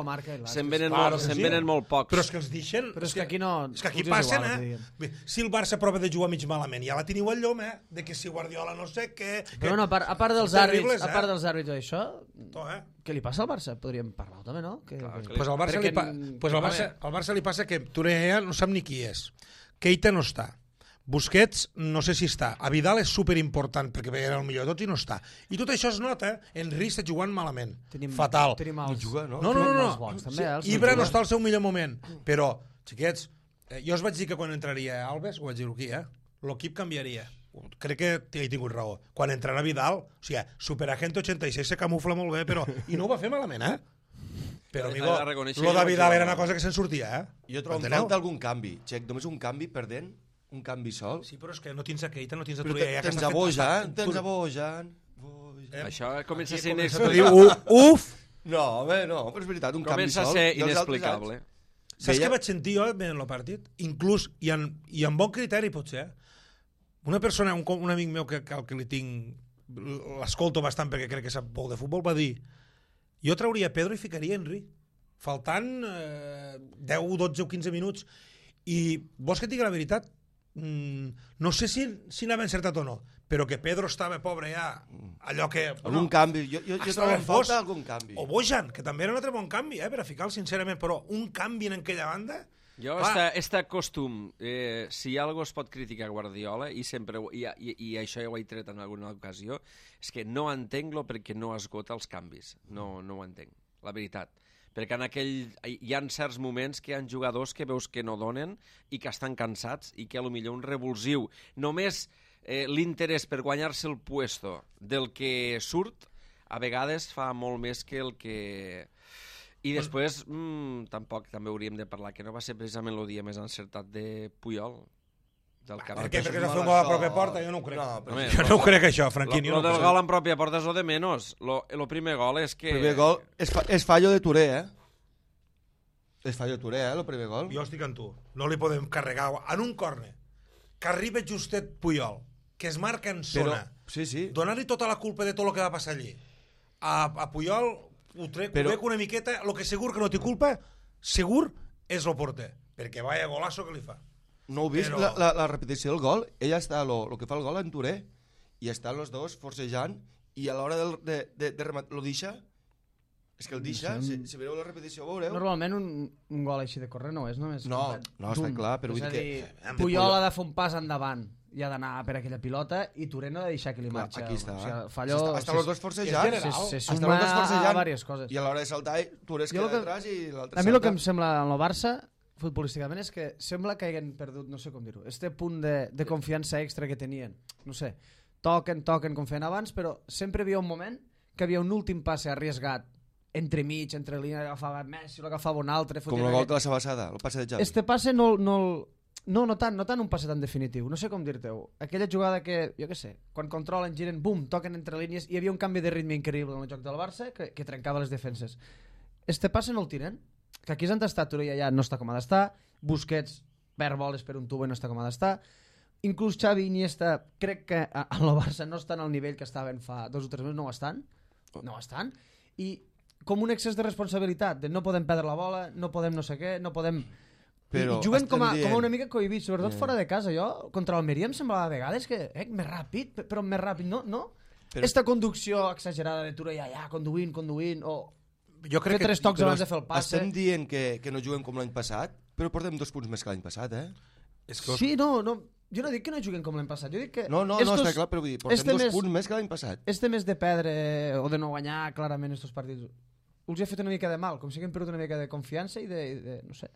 venen molt pocs. Però és que els deixen... Però és que aquí no... És que aquí passen, Si el Barça prova de jugar mig malament, ja la teniu al llom, de que si Guardiola no sé què... Però no, a part dels àrbits d'això, què li passa al Barça? Podríem parlar també, no? Pues al Barça li passa que Touré no sap ni qui és. Keita no està. Busquets no sé si està, a Vidal és superimportant perquè era el millor de tots i no està, i tot això es nota, Henry està jugant malament, fatal. No. Ibra no està al seu millor moment, però xiquets, jo us vaig dir que quan entraria Alves, ho vaig dir aquí, l'equip canviaria, crec que he tingut raó, quan entrarà Vidal, o sigui, Superagente 86 se camufla molt bé, però i no ho va fer malament, però amigo, lo de Vidal era una cosa que se'n sortia, Jo trobo que falta algun canvi, Xec, només un canvi perdent, un canvi sol. Sí, però és que no tens a Keita, no tens a Touré. Tens a Bojan. Això comença a ser inexplicable. Uf! No, home, no, però és veritat, un canvi sol. Comença a ser inexplicable. Saps què vaig sentir jo en el partit? Inclús, i amb bon criteri potser, una persona, un amic meu que li tinc, l'escolto bastant perquè crec que sap molt de futbol, va dir, jo trauria Pedro i ficaria Henry, faltant 10, 12 o 15 minuts, i vols que et digui la veritat? No sé si n'havia encertat o no, però que Pedro estava pobre ja, allò que... Algun canvi, jo trobo que falta algun canvi. O Bojan, que també era un altre bon canvi, per a ficar sincerament, però un canvi en aquella banda... Jo, este costum, si algo es pot criticar a Guardiola, i això ja ho he tret en alguna ocasió, és que no entenc-lo perquè no esgota els canvis, no ho entenc, la veritat. Perquè hi ha certs moments que hi ha jugadors que veus que no donen i que estan cansats i que potser un revulsiu, només l'interès per guanyar-se el puesto del que surt, a vegades fa molt més que el que... I després, també hauríem de parlar, que no va ser precisament el dia més encertat de Puyol. Perquè es va fer un gol a pròpia porta, jo no ho crec. Jo no ho crec, això, Franquini. El del gol en pròpia porta és el de menys. El primer gol és que... El primer gol és fallo de Touré, És fallo de Touré, el primer gol. Jo estic amb tu. No li podem carregar en un córner. Que arriba justet Puyol, que es marca en zona. Donar-li tota la culpa de tot el que va passar allí. A Puyol ho trec una miqueta. El que segur que no té culpa, segur, és el porter. Perquè vaya golazo que li fa. No heu vist Però- la repetició del gol? Ella està, el que fa el gol en Touré, i estan els dos forcejant, i a l'hora de rematar, lo deixa, és que el deixa, si veureu la repetició, veureu. Normalment un gol així de córrer no és només... No, està clar, però vull és a dir dir, que... Puyol ha de fer un pas endavant i ha d'anar per aquella pilota i Touré no ha de deixar que li Clar, marxa. aquí està. O sigui, Falló... Estan els dos forcejant. Se Estan suma els dos a forcejant. diverses coses. I a l'hora de saltar, Touré es Jo queda el que- atrás i l'altre A mi el que salta. em sembla en el Barça, futbolísticament, és que sembla que hagin perdut, no sé com dir-ho, este punt de confiança extra que tenien. No sé, toquen, com feien abans, però sempre hi havia un moment que hi havia un últim passe arriesgat entremig, entre línia, agafava Messi, l'agafava un altre... Com el gol de la Sabassada, el passe de Xavi. Este passe no tant un passe tan definitiu, no sé com dir-te-ho. Aquella jugada que, jo què sé, quan controlen, giren, bum, toquen entre línies, i hi havia un canvi de ritme increïble en el joc del Barça que trencava les defenses. Este passe no el tiren, que aquí és on està Touré i allà no està com ha d'estar, Busquets perd boles per un tubo i no està com ha d'estar, inclús Xavi i Iniesta crec que en el Barça no estan al nivell que estaven fa 2 o 3 mesos, no ho estan, i com un excés de responsabilitat, de no podem perdre la bola, no podem no sé què, no podem... Però I juguen com estem dient- una mica cohibits, sobretot fora de casa. Jo, contra l'Almeria em semblava a vegades que, més ràpid, però més ràpid, no? Però- Esta conducció exagerada de Touré allà, conduint, o Jo fer 3 tocs abans de fer el passe. Estem dient que no juguem com l'any passat, però portem 2 punts més que l'any passat, eh? És que Sí, no, jo no dic que no juguen com l'any passat, jo dic que... No, està clar, però vull dir, portem 2 punts més que l'any passat. Este mes de perdre o de no guanyar clarament estos partits els ha fet una mica de mal, com si haguem perdut una mica de confiança i de no sé...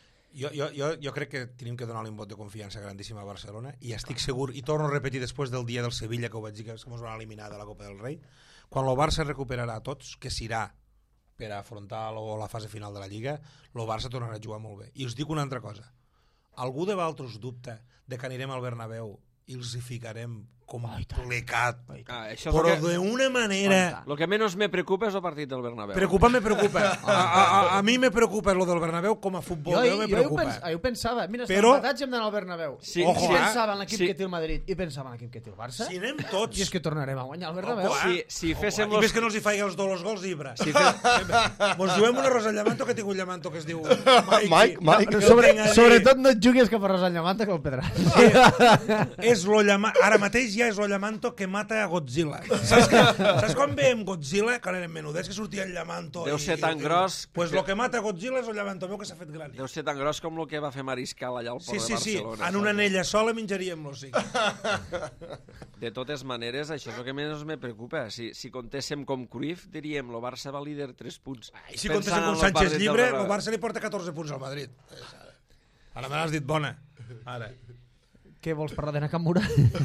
Jo crec que tenim que donar-li un vot de confiança grandíssim a Barcelona i estic segur, i torno a repetir després del dia del Sevilla que ho vaig dir que ens van eliminar de la Copa del Rei, quan el Barça recuperarà tots, que s'irà per afrontar la fase final de la Lliga, el Barça tornarà a jugar molt bé. I us dic una altra cosa, algú de vosaltres dubta de que anirem al Bernabéu i els hi ficarem complicat, Això és però el que, d'una manera... lo que menos me preocupa és el partit del Bernabéu. Preocupa. A mi me preocupa lo del Bernabéu com a futbol, me preocupa. Jo ho pensava, mira, Però- empatats i hem d'anar al Bernabéu. Sí, Ojo, I eh? pensava en l'equip Sí. que té el Madrid i pensava en l'equip que té el Barça Si anem tots... i és que tornarem a guanyar al Bernabéu. Ojo, Si féssim I los... ves que no els hi faig els dos gols d'Ibra. Si fes... Mos juguem una rosa Llamanto que tinc un Llamanto que es diu Mike. Que el tinc allí. Sobretot no et juguis cap a Rosal Llamanta que el pedràs. És lo ara mateix ja és lo Llamanto que mata a Godzilla. Saps quan veiem Godzilla, que érem menudets, que sortia el Llamanto... Deu ser tan gros Pues lo que mata Godzilla és el Llamanto meu que s'ha fet gran. Deu ser tan gros com el que va fer Mariscal allà al port de Sí, Barcelona. en una anella sola menjaríem los cinc. De totes maneres, això és el que menys me preocupa. Si contéssim com Cruyff, diríem, el Barça va líder 3 punts. I si contéssim Pensant en com los Sánchez partits del llibre, el Bernabéu. Barça li porta 14 punts al Madrid. Ara me l'has dit bona. Ara. Què vols parlar de Nakamura?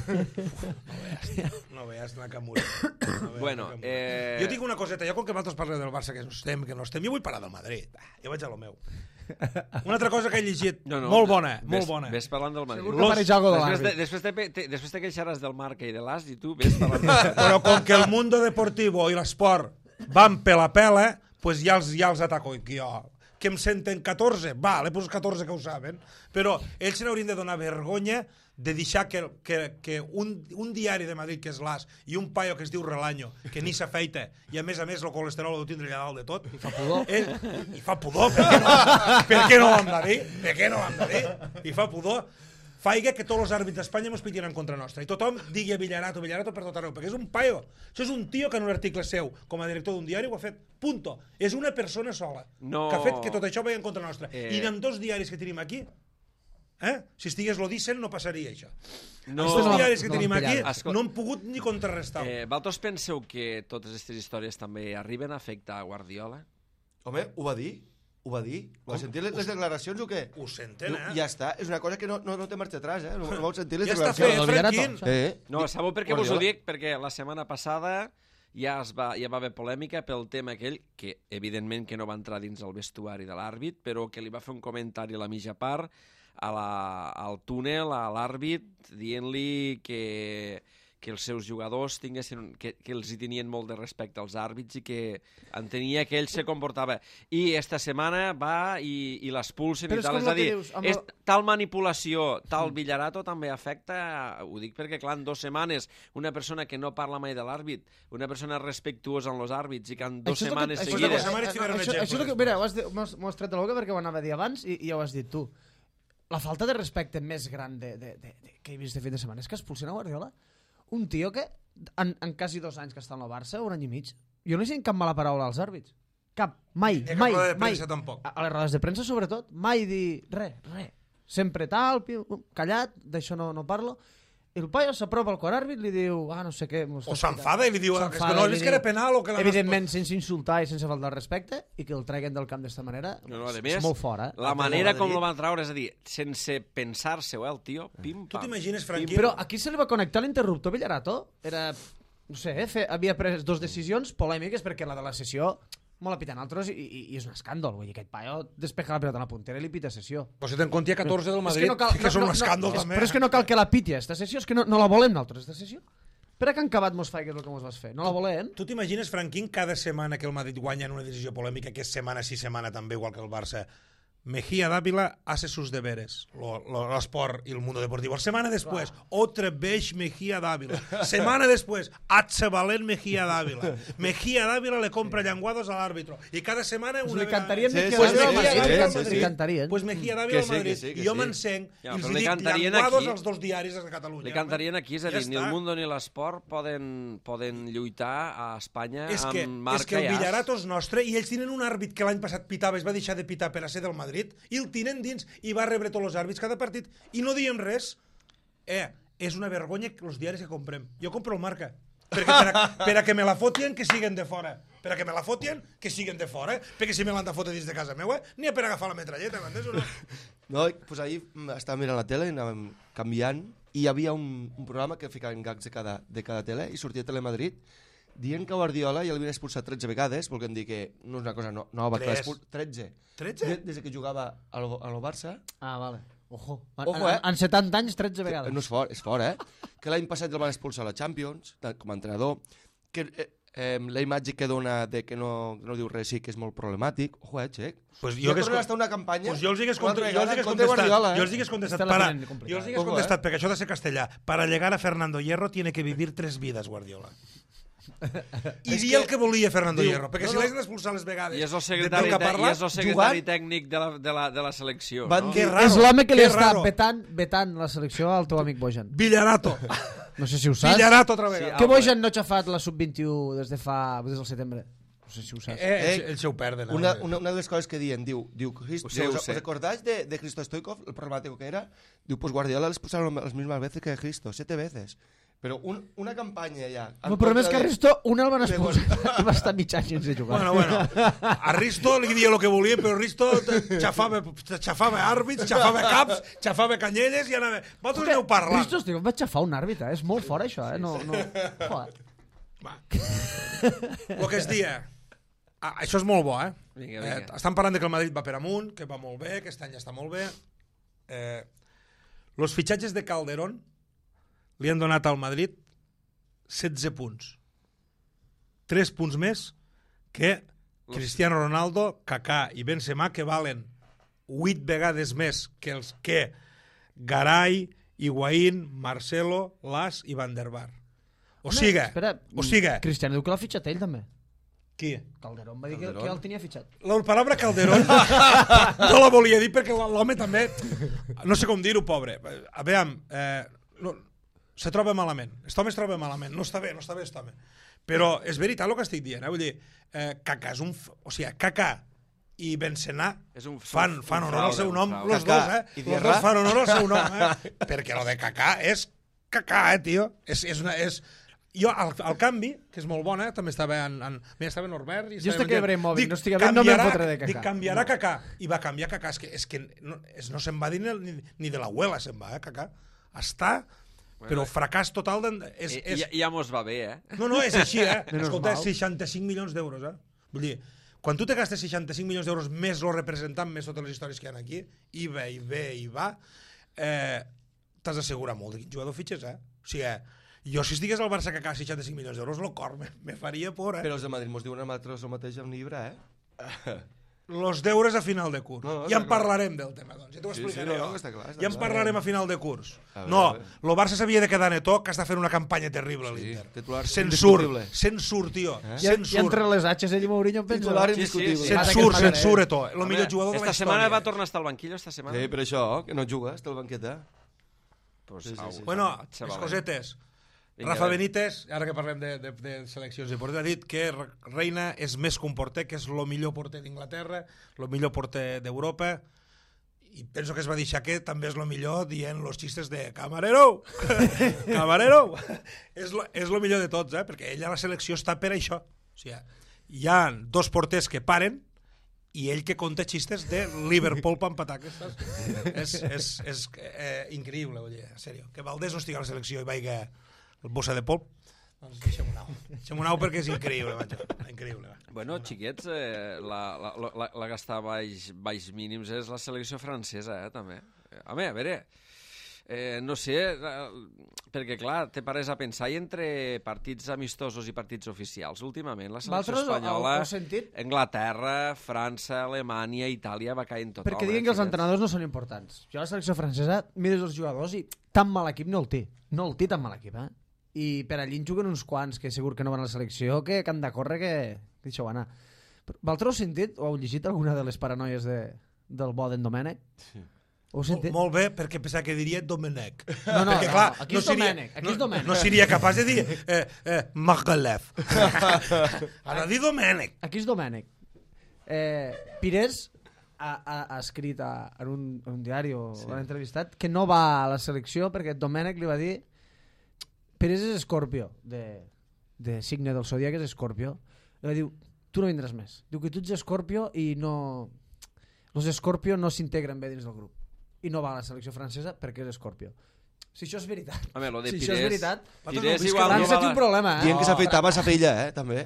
No veas Nakamura. Bueno, Jo dic una coseta, jo com que vosaltres parleu del Barça que no estem, jo vull parlar del Madrid. Jo vaig a lo meu. Una altra cosa que he llegit, molt bona, molt bona. Ves parlant del Madrid. Segur que apareix algo de Després te queixaràs del Marca i de l'As i tu ves parlant del Madrid. Però com que el mundo deportivo i l'esport van pela pela, pues ja els ataco jo. Que em senten 14? Vale, pues 14 que ho saben. Però ells se n'haurien de donar vergonya de deixar que un diari de Madrid, que és l'As, i un paio que es diu Relaño, que ni s'afeita, i a més el colesterol ho tindre allà dalt de tot. I fa pudor. I fa pudor, per què no ho hem de dir? Per què no ho hem de dir? I fa pudor. Faiga que tots els àrbits d'Espanya mos pitin en contra nostra. I tothom digui Villarato per tot arreu, perquè és un paio. Això és un tio que en un article seu, com a director d'un diari, ho ha fet. Punto. És una persona sola No. que ha fet que tot això vagi en contra nostra. I en 2 diaris que tenim aquí, si estigués l'Odisseen no passaria això. No. Els 2 diaris que no tenim l'hem aquí pillat. no han pogut ni contrarrestar. Vosaltres penseu que totes aquestes històries també arriben a afectar a Guardiola? Home, ho va dir? Ho va dir? Va sentir les declaracions o què? Ho senten, Ja està, és una cosa que no té marxa atràs, eh? No vau sentir les Ja està declaracions. fet, Franquín. No, sabeu per què vos ho Guardiola. dic? Perquè la setmana passada ja va haver polèmica pel tema aquell, que evidentment que no va entrar dins el vestuari de l'àrbit, però que li va fer un comentari a la mitja part al túnel, a l'àrbit, dient-li que els seus jugadors tinguessin, que els hi tenien molt de respecte als àrbits i que entenia que ell se comportava. I esta setmana va i l'expulsen i Però és tal. com És a el que dir, dius, amb tal manipulació, tal Villarato també afecta, ho dic perquè, clar, en 2 setmanes, una persona que no parla mai de l'àrbit, una persona respectuosa amb els àrbits i que en 2 setmanes això és seguides... el que- setmanes tindrem un exemple Això és el que... Mira, m'ho has tret de la boca perquè ho anava a dir abans i ja ho has dit tu. la falta de respecte més gran que he vist de fin de setmana és que expulsen a Guardiola, un tio que en quasi 2 anys que està en el Barça, 1 any i mig, jo no he sent cap mala paraula als àrbits. Cap, mai. Ni a cap roda de premsa tampoc. A les rodes de premsa, sobretot, mai dir res. Sempre tal, callat, d'això no parlo. I el paio s'apropa al quart àrbit, li diu, no sé què... O s'enfada i li diu, és que no has vist que era penal o que... Evidentment, sense insultar i sense faltar el respecte, i que el treguin del camp d'esta manera, és molt fort, La manera com el van treure, és a dir, sense pensar-se-ho, el tio, pim-pam. Tu t'imagines, Franquí? Però aquí se li va connectar l'interruptor Villarato, era, no sé, havia pres 2 decisions polèmiques, perquè la de la sessió molt la piten altres i és un escàndol. Vull dir, aquest paio despeja la pilota a la puntera i li pita sessió. Però si te'n compti a 14 del Madrid, que és un escàndol també. Però és que no cal que la piti esta sessió, és que no la volem nosaltres, esta sessió. Per a que han acabat mos faigues el que mos vas fer? No la volem? Tu t'imagines, Franquín, cada setmana que el Madrid guanya en una decisió polèmica, que és setmana sí setmana també, igual que el Barça, Mejía Dávila hace sus deberes, l'esport y el mundo deportivo. Semana después, otra vez Mejía Dávila. Semana después, Atzabalén Mejía Dávila. Mejía Dávila le compra llenguados al árbitro. Y cada semana... Pues le cantarien Mejía Dávila. Pues Mejía Dávila al Madrid. I jo m'encenc i els dic llenguados als 2 diaris de Catalunya. Le cantarien aquí, és a dir, ni el mundo ni l'esport poden lluitar a Espanya amb marca i as. És que el Villarato és nostre i ells tenen un àrbit que l'any passat pitava, es va deixar de pitar per a ser del Madrid, i el tenen dins i va rebre tots els àrbits cada partit i no diem res. És una vergonya els diaris que comprem. Jo compro el Marca per a que me la fotien que siguen de fora, per a que me la fotien que siguen de fora, perquè si me l'han de fotre dins de casa meva ni per agafar la metralleta, m'entens o no? No, pues ahir estava mirant la tele i anàvem canviant i hi havia un programa que ficaven gags de cada tele i sortia a Telemadrid dient que Guardiola ja l'havien expulsat 13 vegades, volguem dir que no és una cosa nova. 13. 13? Des que jugava al Barça. Vale. Ojo. En 70 anys, 13 vegades. No és fort, Que l'any passat el van expulsar a la Champions, com a entrenador, que la imatge que dona de que no diu res sí que és molt problemàtic. Ojo, Xec. Pues jo hasta una campanya. Pues jo els digués contestat, perquè això ha de ser castellà. Para llegar a Fernando Hierro tiene que vivir 3 vides, Guardiola. I dir el que volia Fernando Hierro, perquè si l'has d'expulsar les vegades i és el secretari tècnic de la selecció, no? És l'home que li està vetant la selecció al teu amic Bojan. Villarato. No sé si ho saps. Villarato otra vegada. Que Bojan no ha xafat la sub-21 des del setembre. No sé si ho saps. El seu perden. Una de les coses que diuen, diu ¿os recordáis de Cristo Stoikov, el problemático que era? Diu, pues Guardiola les pusieron las mismas veces que Cristo, 7 veces. Però una campanya ja... El problema és que a Risto una el van expulsar i va estar mig any sense jugar. Bueno. A Risto li dia el que volia, però Risto xafava àrbits, xafava caps, xafava canyelles i anava... Vosaltres aneu parlant. Risto, em vaig xafar un àrbit, és molt fort això, No. Va. El que es dia... Això és molt bo, Vinga. Estan parlant que el Madrid va per amunt, que va molt bé, que aquest any ja està molt bé. Los fitxatges de Calderón li han donat al Madrid 16 punts. 3 punts més que Cristiano Ronaldo, Kaká i Benzema, que valen 8 vegades més que els que Garay, Higuaín, Marcelo, Las i Van der Vaar. O sigui... Cristiano diu que l'ha fitxat ell també. Qui? Calderón va dir que el tenia fitxat. La paraula Calderón no la volia dir perquè l'home també... No sé com dir-ho, pobre. A veure... Se troba malament. Aquest home es troba malament. No està bé aquest home. Però és veritat el que estic dient. Vull dir, Kaká és un... O sigui, Kaká i Benzema fan honor al seu nom, los dos, Los dos fan honor al seu nom, Perquè lo de Kaká és Kaká, tio. Jo, al canvi, que és molt bona, també estava estava en Norbert... Jo estic que Ibrahimovic, no estic no me'n fotré de Kaká. Dic, canviarà Kaká. I va canviar Kaká. És que no se'n va dir ni de l'abuela, se'n va, Kaká. Està... Però fracàs total... Ja mos va bé, No, és així, Escolta, 65 milions d'euros, Vull dir, quan tu te gastes 65 milions d'euros més el representant, més totes les històries que hi ha aquí, i va, t'has d'assegurar molt de quin jugador fitxes, O sigui, jo si estigués al Barça que acaba 65 milions d'euros, el cor me faria por, Però els de Madrid mos diuen a nosaltres el mateix amb Ibra, los deures a final de curs. No, Ja en està clar. parlarem del tema, doncs. Ja t'ho Sí, explicaré. no, jo. està clar, Ja en parlarem a final de curs. A veure, No, a veure. el Barça s'havia de quedar netó, que està fent una campanya terrible a Sí, l'Inter. titular Se'n surt, indiscutible. se'n surt, tio. I Se'n entre surt. les atxes ell i Mourinho em pensa. Titular Sí, sí, indiscutible. sí. Se'n Mata surt, que se'n es surt, el Home, millor jugador de la esta història. setmana va tornar a estar al banquillo, esta setmana? Sí, per això, que no juga, està al banquet, Pues, Sí, sí, au, sí. Bueno, xaval, les cosetes. Vinga, Rafa bé. Benítez, ara que parlem de seleccions de porter, ha dit que Reina és més que un porter, que és el millor porter d'Inglaterra, el millor porter d'Europa, i penso que es va deixar que també és el millor dient los xistes de camarero, camarero. És el millor de tots, perquè ella a la selecció està per això. O sigui, hi ha dos porters que paren i ell que conta xistes de Liverpool per empatar. És increïble, oye, en sèrio. Que Valdés no estigui a la selecció i vaiga el bossa de polp, doncs deixem-ho anar perquè és increïble, macho. Increïble. Bueno, xiquets, la que està baix mínims és la selecció francesa, també. Home, a veure, no sé, perquè clar, te pares a pensar i entre partits amistosos i partits oficials, últimament la selecció Vosaltres espanyola, heu sentit? Anglaterra, França, Alemanya, Itàlia va caient tothom. Perquè diguen que els xiquets. entrenadors no són importants. Jo a la selecció francesa mires els jugadors i tan mal equip no el té. No el té tan mal equip, I per allí en juguen uns quants que segur que no van a la selecció, que han de córrer, que deixeu anar. Vosaltres heu sentit o heu llegit alguna de les paranoies del bo d'en Domènech? Sí. Ho heu sentit? Molt bé, perquè pensava que diria Domenech. No, perquè, clar, aquí és Domènech, aquí és Domènech. No seria capaç de dir Margalef. Ha de dir Domènech. Aquí és Domènech. Pires ha escrit en un diari o l'ha entrevistat que no va a la selecció perquè Domènech li va dir Pires és Escorpio de signe del zodiac és Escorpio. Li va dir, tu no vindràs més. Diu que tu ets Escorpio i no... Los Escorpio no s'integren bé dins del grup. I no va a la selecció francesa perquè és Escorpio. Si això és veritat. Home, lo de Si Pires... això és veritat, Pires no, igual no França té va... un problema, Dient que s'afeitava sa filla, també.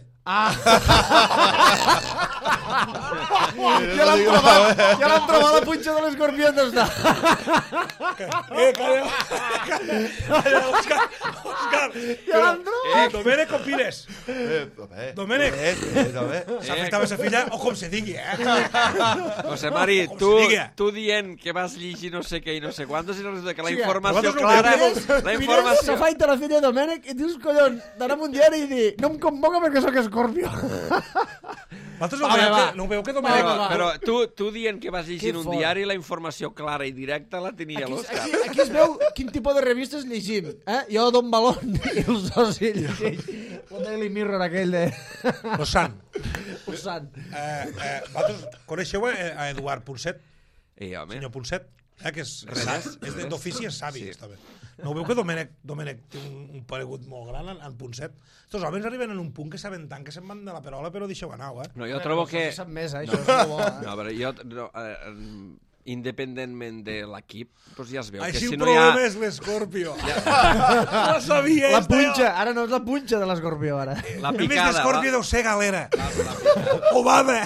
Ja l'han trobat la punxa de l'escorpió on està. Calla, Òscar. Ja l'han trobat. Domènech o Pires? Domènech. S'afectava sa filla, o com se digui, José Mari, Com tu, se digui. tu dient que vas llegir no sé què i no sé quantos i resulta que la Sí, informació vosaltres no clara... ho La Pires informació... s'afaita la filla de Domènech i dius, collons, d'anar a un diari i dir no em convoca perquè sóc Escorpio. Vosaltres no Home, va. veu que Va, Domènech... va. Però tu dient que vas llegir Que un fort. diari, la informació clara i directa la tenia l'Òscar. Aquí es veu quin tipus de revistes llegim. Jo Don Balón i el soci llegeix el Daily Mirror aquell de... Lo sant. El sant. Vosaltres coneixeu a Eduard Ponset? Home, Senyor Ponset? Que és Res. d'ofici és savi, Sí. està bé. No ho veu que Domènech té un paregut molt gran en Ponset? Estos homes arriben en un punt que saben tant que se'n van de la perola, però deixeu anar, no, jo trobo que... Sap més, això és molt bo. No, però jo... No, independentment de l'equip, doncs ja es veu que Així si el no hi ha... problema és l'Escorpio. No sabia, La punxa, ara no és la punxa de l'escorpió, ara. La En més picada, d'Escorpio deu ser galera. la Ovada.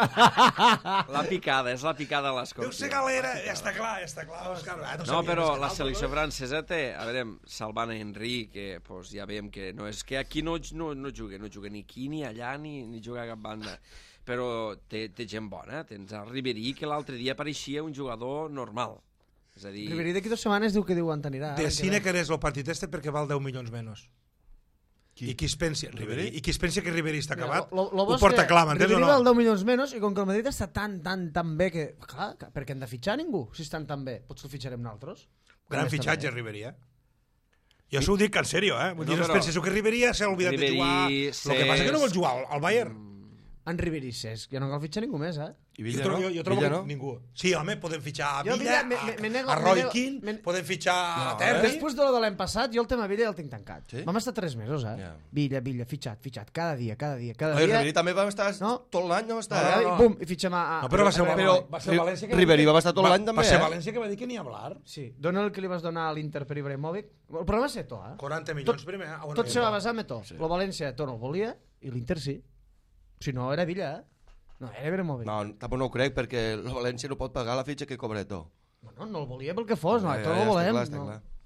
picada, és la picada de Deu l'escorpió. ser galera. Ja està clar, Òscar. No, però la selecció francesa té, a veure, salvant Henry, que pues, ja veiem que no és que aquí no juga ni aquí ni allà ni juga a cap banda, però té gent bona. Tens a Ribéry, que l'altre dia pareixia un jugador normal. És a dir... Ribéry d'aquí 2 setmanes diu que diuen t'anirà. De cine que eres el partit este perquè val 10 milions menys. I qui es pensa que Ribéry està acabat, ho porta clar, m'entens o Ribéry val no? 10 milions menys i com que el Madrid està tan bé que... Clar, perquè hem de fitxar ningú, si estan tan bé. Potser el fitxarem nosaltres? Gran fitxatge, Ribéry, Jo s'ho dic en sèrio, Vull dir, no però- penses que Ribéry s'ha oblidat de jugar... Ribéry, El que passa és que no vol jugar al Bayern. En Ribéry Cesc, ja no cal fitxar ningú més, I Jo Villa, trobo, no? jo trobo Villa, que no? ningú. Sí, home, podem fitxar a Jo Villa, me nego- a Roy me nego- Keane, me- podem fitxar a No, Terry. Després de lo de l'any passat, jo el tema Villa ja el tinc tancat. Sí? Vam estar 3 mesos, Ja. Villa, fitxat, cada dia. Oi, dia. Ribéry també va estar No. tot l'any, no va estar? Cada dia, bum, i fitxem a... No, però va ser València que Ribéry va estar tot l'any també, Va ser València que va dir que ni hablar. Sí, dona el que li vas donar a l'Inter per Ibrahimovic. El problema és Eto'o, 40 milions primer. Tot se va basar en Eto'o. El València Eto'o no el volia i l'Inter sí. Si no, era Villa, No, era Ibrahimovic. No, tampoc no ho crec, perquè el València no pot pagar la fitxa que cobra Eto'o. Bueno, no el volia pel que fos, no, Eto'o no el volem. Està clar.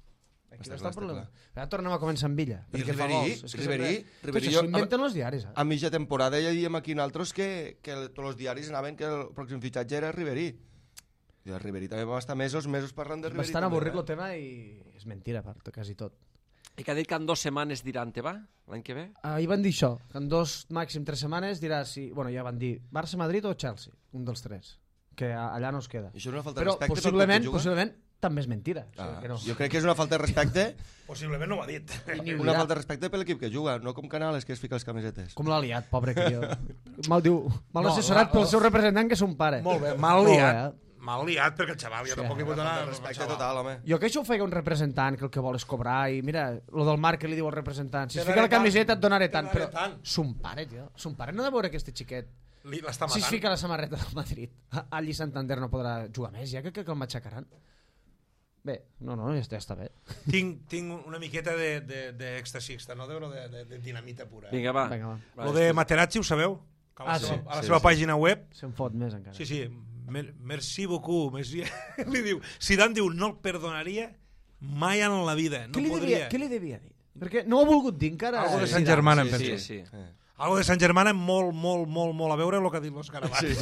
Aquí està el problema. Ara tornem a començar amb Villa. I perquè fa gols. És que Ribéry, això s'ho inventen els diaris. a mitja temporada ja diem aquí nosaltres que tots els diaris anaven que el pròxim fitxatge era Ribéry. I el Ribéry també va estar mesos parlant de Ribéry. Bastant avorrit el tema i és mentira, quasi tot. I que ha dit que en 2 setmanes diran te va, l'any que ve? Ahir van dir això, que en 2, màxim 3 setmanes dirà si... Bueno, ja van dir Barça, Madrid o Chelsea, un dels 3. Que allà no es queda. I això és una falta de Però respecte possiblement també és mentira. O sigui, que no. Jo crec que és una falta de respecte. Possiblement no ho ha dit. Una falta de respecte per l'equip que juga, no com Canales, que es fica les camisetes. Com l'ha liat, pobre crió. Mal assessorat pel seu representant, que és un pare. Molt bé, mal liat. Mal liat, perquè el xaval ja tampoc li pot donar Respecte total, home. Jo que això ho feia un representant, que el que vol és cobrar, i mira, lo del Marc que li diu al representant, si es fica la camiseta et donaré tant, però son pare, tio, son pare no ha de veure aquest xiquet. Si es fica la samarreta del Madrid, allí Santander no podrà jugar més, ja que el matxacaran. Bé, no, ja està bé. Tinc una miqueta d'extasista, no? De dinamita pura. Vinga, va. Lo de Materazzi, ho sabeu? A la seva pàgina web. Se'n fot més, encara. Sí. Merci beaucoup. Li diu, Zidane diu, no el perdonaria mai en la vida. No podria. Què li devia dir? Perquè no ho ha volgut dir encara. Algo de Sant Germana, em penso. Sí. Algo de Sant Germana molt a veure el que ha dit l'Òscar abans. Sí.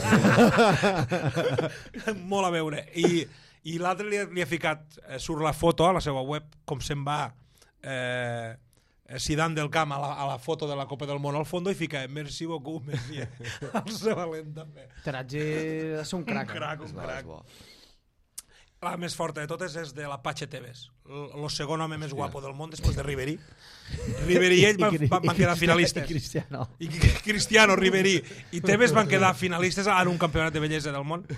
Molt a veure. I l'altre li ha ficat, surt la foto a la seva web, com se'n va Zidane del camp a la foto de la Copa del Món al fons, i fica merci beaucoup, merci. El seu valent també. Teratge ha de ser un crac. Un crac. La més forta de totes és de l'Apache Tevez, el segon home més guapo del món després de Ribéry. Ribéry i ell van quedar finalistes. I Cristiano, Ribéry i Tevez van quedar finalistes en un campionat de bellesa del món.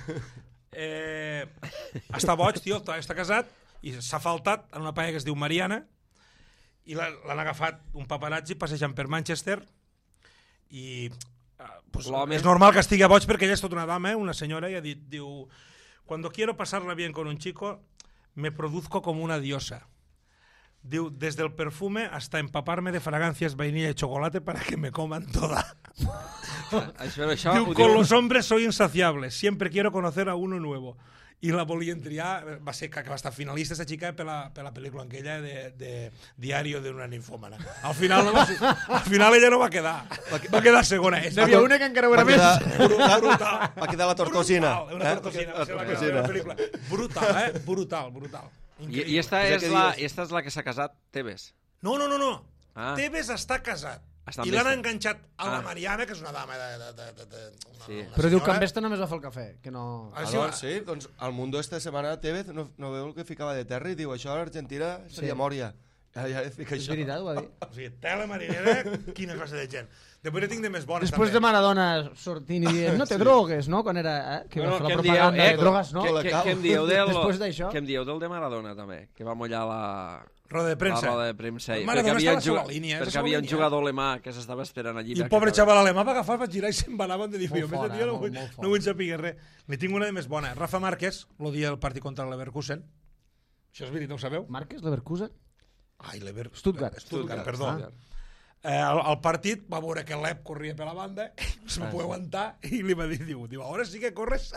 Està boig, tio, està casat i s'ha faltat en una paella que es diu Mariana i l'han agafat un paparazzi passejant per Manchester i és normal que estigui boig perquè ella és tota una dama, una senyora, i ha dit, diu, cuando quiero pasarla bien con un chico me produzco como una diosa. Diu, desde el perfume hasta empaparme de fragancias, vainilla y chocolate para que me coman toda. Diu, con los hombres soy insaciable, siempre quiero conocer a uno nuevo. I la volien triar, va ser que va estar finalista aquesta xica per la pel·lícula aquella de Diario de una ninfòmana. Al final ella no va quedar, va quedar segona. N'hi havia una que encara ho era més. Brutal. Va quedar la tortosina. Una tortosina. Brutal. I esta és la que s'ha casat, Tevez? No. Tevez està casat. I l'han enganxat a la Mariana, que és una dama però diu que amb esta només va fer el cafè, que no... Sí, doncs al Mundo esta setmana Tevez no veu el que ficava de terra i diu, això a l'Argentina seria Mòria. Ja fica és això. veritat, ho ha dit. O sigui, tela marinera, quina classe de gent. Després tinc de més bones, després de Maradona sortint i dient, no te drogues, no? Quan era... que va fer la propaganda de drogues, no? Què em dieu del de Maradona, també? Que va mullar la... roda de premsa. Perquè havia un jugador alemà que s'estava esperant allí. I el pobre xaval alemà va agafar, va girar i se'n va anar de dir, no vull saber res. N'hi tinc una de més bona. Rafa Márquez, el dia del partit contra el Leverkusen. Això és veritat, ho sabeu? Márquez, Leverkusen? Ai, Stuttgart, perdó. Al partit va veure que l'Ep corria per la banda, no se podia aguantar, i li va dir, diu, ara sí que corres.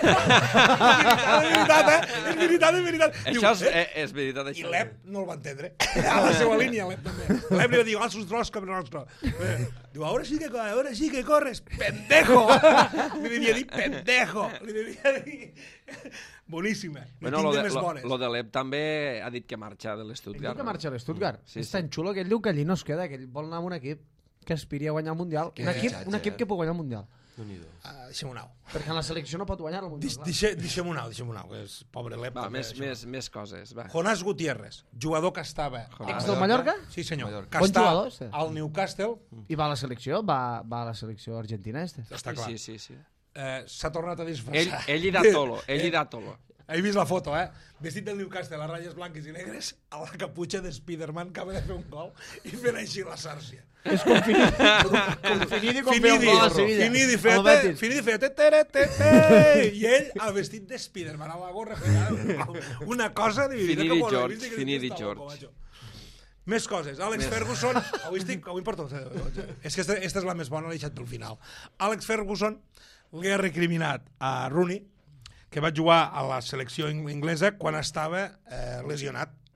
És veritat. Això és veritat. I l'Ep no el va entendre. A la seva línia, l'Ep també. L'Ep li va dir, sus tros, cabrón nostre. Diu, ahora sí que corres, pendejo. Li devia dir, pendejo. Li devia dir... Boníssima. Lo de l'Ep també ha dit que marxa de l'Stuttgart. Diu que marxa a l'Stuttgart. És tan xulo que ell diu que allí no es queda, que ell vol anar amb un equip que aspiri a guanyar el Mundial. Un equip que pot guanyar el Mundial. Deixem-ho anar. Perquè en la selecció no pot guanyar el Mundial. Deixem-ho anar, que és pobre l'Ep. Més coses. Jonás Gutiérrez, jugador que estava... Ex del Mallorca? Sí, senyor. Bon jugador, al Newcastle. I va a la selecció? Va a la selecció argentina, este? Està clar. Sí. S'ha tornat a disfressar. Ell hi da tolo. He vist la foto, vestit del Newcastle, les ratlles blanques i negres, a la caputxa de Spiderman, acaba de fer un gol i fent així la sàrcia. És com Finidi com fer un gol a Sevilla. Finidi feia i ell al vestit de Spiderman, a la gorra una cosa dividida com ho he vist. Finidi George. Més coses. Alex Ferguson, avui porto... És que aquesta és la més bona, l'he deixat pel final. Alex Ferguson li ha recriminat a Rooney que va jugar a la selecció inglesa quan estava lesionat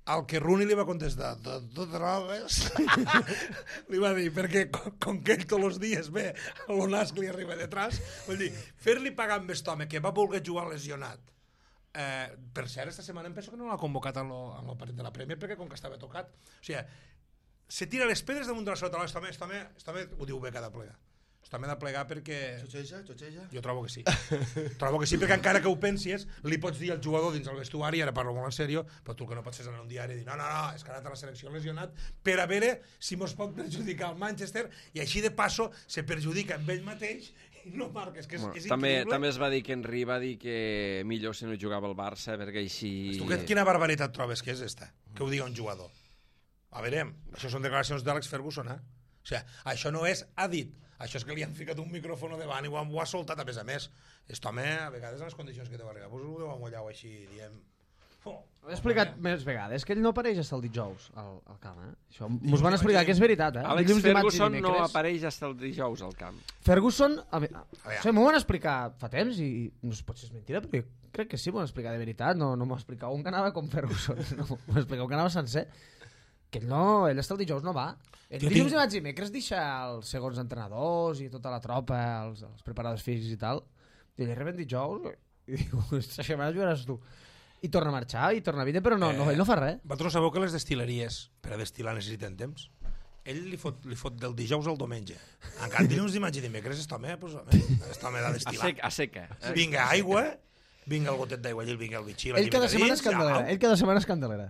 al que Rooney li va contestar, tu trobes? Li va dir, perquè com que ell tots els dies ve a l'Onas que li arriba detrás, vull dir, fer-li pagar amb aquest home que va voler jugar lesionat. Per cert, esta setmana em penso que no l'ha convocat en el partit de la Premier perquè com que estava tocat. O sigui, se tira les pedres damunt de la sota. Este home ho diu bé cada plega. També de plegar perquè... Xotxeja? Jo trobo que sí. Trobo que sí, perquè encara que ho pensis, li pots dir al jugador dins el vestuari, ara parlo molt en sèrio, però tu el que no pots és anar a un diari i dir no, és que ha anat a la selecció lesionat per a veure si mos pot perjudicar el Manchester i així de passo se perjudica amb ell mateix i no marca. És increïble. També es va dir que Henry va dir que millor si no jugava el Barça perquè així... Tu quina barbaritat trobes que és esta? Que ho diga un jugador. A veure, això són declaracions d'Alex Ferguson, O sigui, això no és ha dit. Això és que li han ficat un micròfon davant i ho ha soltat, a més. Aquest home, a vegades, en les condicions que deu arribar, ho deu amollar així, diem... Ho he explicat més vegades, que ell no apareix fins el dijous al camp, Això mos van explicar que és veritat, Alex Ferguson no apareix fins el dijous al camp. Ferguson, m'ho van explicar fa temps i no pot ser mentida, però jo crec que sí, m'ho van explicar de veritat, no m'ho explicava un que anava com Ferguson, no m'ho explicava un que anava sencer. Que ell està el dijous no va. El dijous i dimecres deixa els segons entrenadors i tota la tropa, els preparadors físics i tal, i ell reben dijous i diu, aquesta setmana jugaràs tu. I torna a marxar, i torna a vindre, però ell no fa res. Vosaltres sabeu que les destileries per a destil·lar necessiten temps? Ell li fot del dijous al diumenge. Encara dilluns, dimarts i dimecres, aquest home de destil·lar. A seca. Vinga aigua, vinga el gotet d'aigua allí, vinga el bitxí. Ell cada setmana és candelera.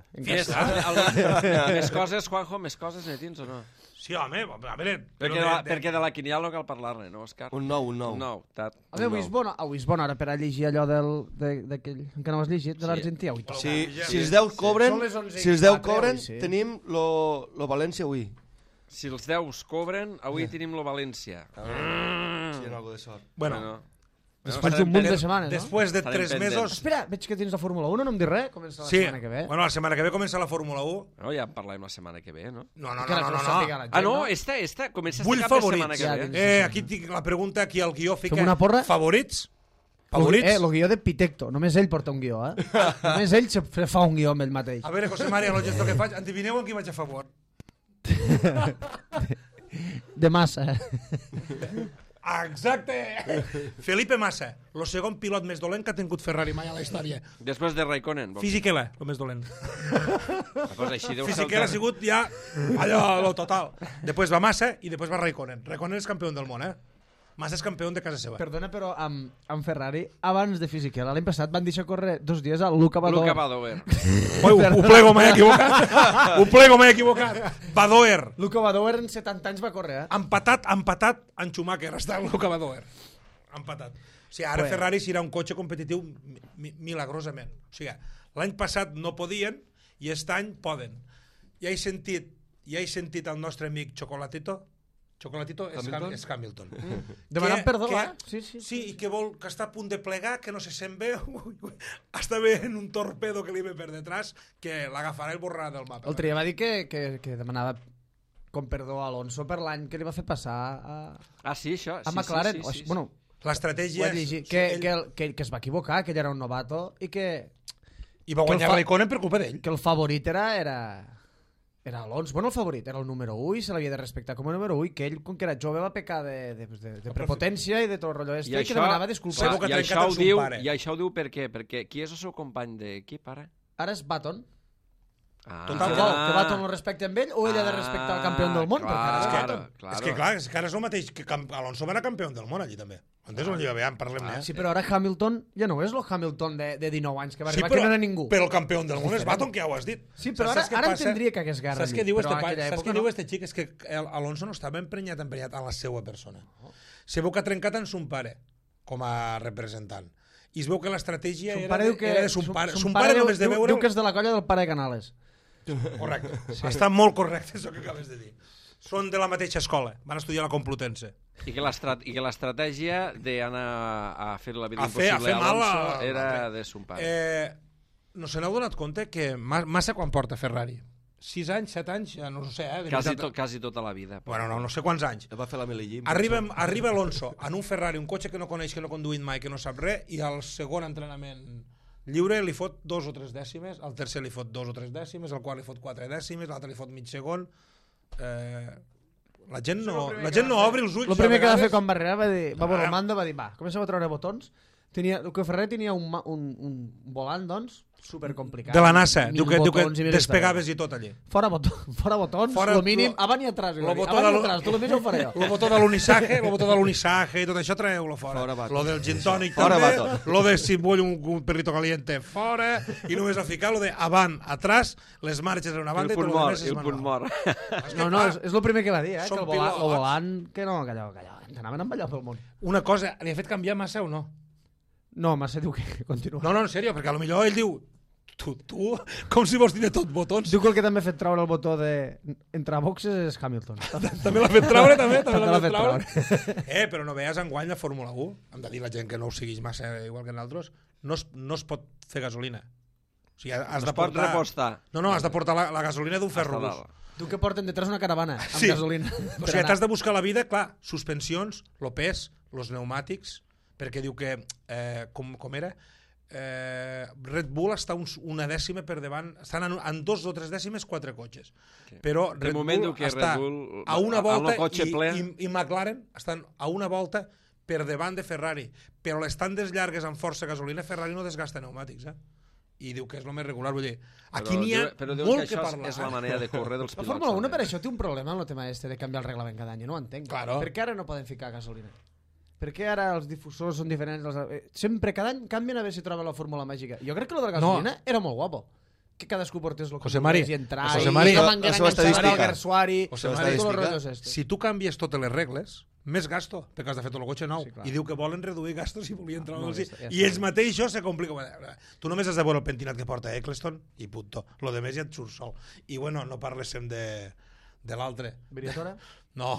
Més coses, Juanjo, més coses netins o no? Sí, home, a veure... Perquè de la quinial no cal parlar-ne, no, Òscar? Un nou. Avui és bona hora per a llegir allò d'aquell que no has llegit, de l'Argentí. Si els 10 cobren, tenim lo València avui. Si els 10 cobren, avui tenim lo València. Sí, en algo de sort. Bueno, després d'un munt de setmanes, no? Després de 3 mesos... Espera, veig que tens la Fórmula 1, no em dius res? Comença la setmana que ve. Bueno, la setmana que ve comença la Fórmula 1. No, ja en parlem la setmana que ve, no? No. Ah, no? Esta comença Vull cap de favorits. setmana que ve. Aquí tinc la pregunta, aquí al guió fica... Fem una porra? Favorits? El guió de Pitecto, només ell porta un guió, Només ell fa un guió amb ell mateix. A veure, José María, el gesto que faig, endivineu amb qui vaig a favor. De Massa. Exacte! Felipe Massa, el segon pilot més dolent que ha tingut Ferrari mai a la història. Després de Raikkonen. Fisichella, el més dolent. Fisichella ha sigut ja allò, lo total. Després va Massa i després va Raikkonen. Raikkonen és campió del món, Massa és campió de casa seva. Perdona, però amb Ferrari, abans de Fisichella, l'any passat van deixar córrer 2 dies a Luca Badoer. Ho plego, m'he equivocat. Badoer. Luca Badoer en 70 anys va córrer, Empatat en Schumacher, està el Luca Badoer. Empatat. O sigui, ara Ferrari serà un cotxe competitiu milagrosament. O sigui, l'any passat no podien i aquest any poden. Ja he sentit el nostre amic Chocolatito és Hamilton. Demanant perdó, Sí, i que vol, que està a punt de plegar, que no se sent bé, està bé en un torpedo que li ve per detrás, que l'agafarà i el borrarà del mapa. L'altre dia va dir que demanava com perdó a Alonso per l'any que li va fer passar a sí, això. a McLaren. Sí. Bueno, l'estratègia que es va equivocar, que ell era un novato i que... I va guanyar Raikkonen per culpa d'ell. Que el favorit era Alonso. Bueno, el favorit era el número 1 i se l'havia de respectar com a número 1 i que ell, com que era jove, va pecar de prepotència i de tot el rotllo i que demanava disculpes. I això ho diu per què? Perquè qui és el seu company d'equip ara? Ara és Button. Total, que Button lo respecte amb ell o ell ha de respectar el campió del món? És que clar, és ara és el mateix que Alonso va anar campió del món allí també. Entens? Parlem-ne. Sí, però ara Hamilton ja no és el Hamilton de 19 anys que va arribar, que no era ningú. Però el campió del món és Button, que ja ho has dit. Sí, però ara entendria que hagués garra. Saps què diu este xic? És que Alonso no estava emprenyat en la seva persona. Se veu que ha trencat en son pare com a representant. I es veu que l'estratègia era de son pare. Son pare només de veure... Diu que és de la colla del pare de Canales. Correcte. Està molt correcte això que acabes de dir. Són de la mateixa escola, van estudiar a la Complutense. I que l'estratègia d'anar a fer la vida impossible a Alonso era de son pare. No se n'heu donat compte que Massa quan porta Ferrari? 6 anys, 7 anys, ja no ho sé. Quasi tota la vida. Bueno, no sé quants anys. Va fer la Melillín. Arriba Alonso en un Ferrari, un cotxe que no coneix, que no ha conduït mai, que no sap res, i al segon entrenament lliure li fot 2 o 3 dècimes, el tercer li fot 2 o 3 dècimes, el quart li fot 4 dècimes, l'altre li fot mig segon. La gent no obre els ulls. El primer que va fer quan va arribar va veure el mando, va dir, va, comencem a treure botons. El que Ferrer tenia un volant, doncs, supercomplicat. De la NASA, diu que despegaves i tot allí. Fora botons, lo mínim, avant i atrás. Tu lo més ho faré jo. El botó de l'unisaje, i tot això treu-lo fora. Lo del gin tònic també, lo de si vull un perrito caliente fora, i només a ficar lo de avant, atrás, les marxes en una banda i tot lo més és manual. El punt mort. No, és el primer que va dir, que el volant, que no, callao, t'anaven amb allò pel món. Una cosa, li ha fet canviar massa o no? No, massa diu que continua. No, en sèrio, perquè potser ell diu tu, com si vols tenir tot botons. Diu que el que també ha fet traure el botó d'entrar a boxes és Hamilton. També l'ha fet traure, també l'ha fet traure. Però no veies enguany la Fórmula 1, hem de dir la gent que no ho siguis massa igual que nosaltres, no es pot fer gasolina. O sigui, has de portar... repostar. No, has de portar la gasolina d'un ferro bus. Diu que porten detrás una caravana amb gasolina. O sigui, t'has de buscar la vida, clar, suspensions, lo pes, los pneumàtics, perquè diu que, com era, Red Bull està una dècima per davant, estan en 2 o 3 dècimes 4 cotxes, però Red Bull està a una volta i McLaren estan a una volta per davant de Ferrari, però les tandes llargues amb força gasolina, Ferrari no desgasta pneumàtics, i diu que és el més regular, vull dir, aquí n'hi ha molt que parlar. És la manera de córrer dels pilots. La Fórmula 1 per això té un problema amb el tema de canviar el reglament cada any, no ho entenc. Claro. Per què ara no poden ficar gasolina? Per què ara els difusors són diferents? Sempre, cada any canvien a veure si troben la fórmula màgica. Jo crec que lo de la gasolina era molt guapo. Que cadascú portés el José Mari, i entrar, José Mari, i la manguera enganxada al Gersuari, si tu canvies totes les regles, més gasto, perquè has de fer tot el cotxe nou. Sí, i diu que volen reduir gastos i volien treure i ells mateixos se compliquen. Tu només has de veure el pentinat que porta Eccleston i punto. Lo de més ja et surt sol. I bueno, no parléssim de l'altre. Briatore? No.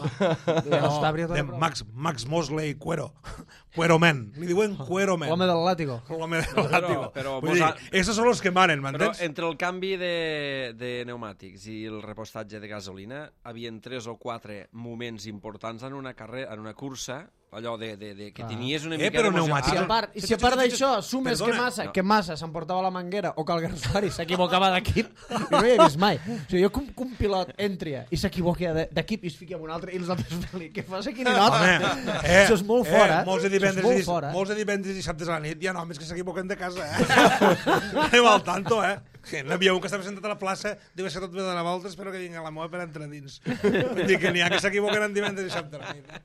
De Max Mosley Cuero Man. Li diuen Cuero Man. L'home del látigo. L'home del látigo. Però vull dir, esos són els que manen, m'entens? Però entre el canvi de pneumàtics i el repostatge de gasolina, havien 3 o 4 moments importants en una carrera, en una cursa, allò de que tenies una mica però d'emoció. pneumàtics. I si a part d'això sumes que Massa s'emportava la manguera o que el Gersuari s'equivocava d'equip, no hi he vist mai. O sigui, jo que un pilot entria i s'equivoca d'equip i es fica amb un altre i els altres què fas aquí ninot? Això és molt fora. Molts de divendres i dissabtes a la nit hi ha homes que s'equivoquen de casa. Anem al tanto, N'havia un que estava sentat a la plaça, deu ser tot bé de la volta, espero que vingui a la moa per entrar dins. Vull dir que n'hi ha que s'equivoquen en divendres i dissabte a la nit.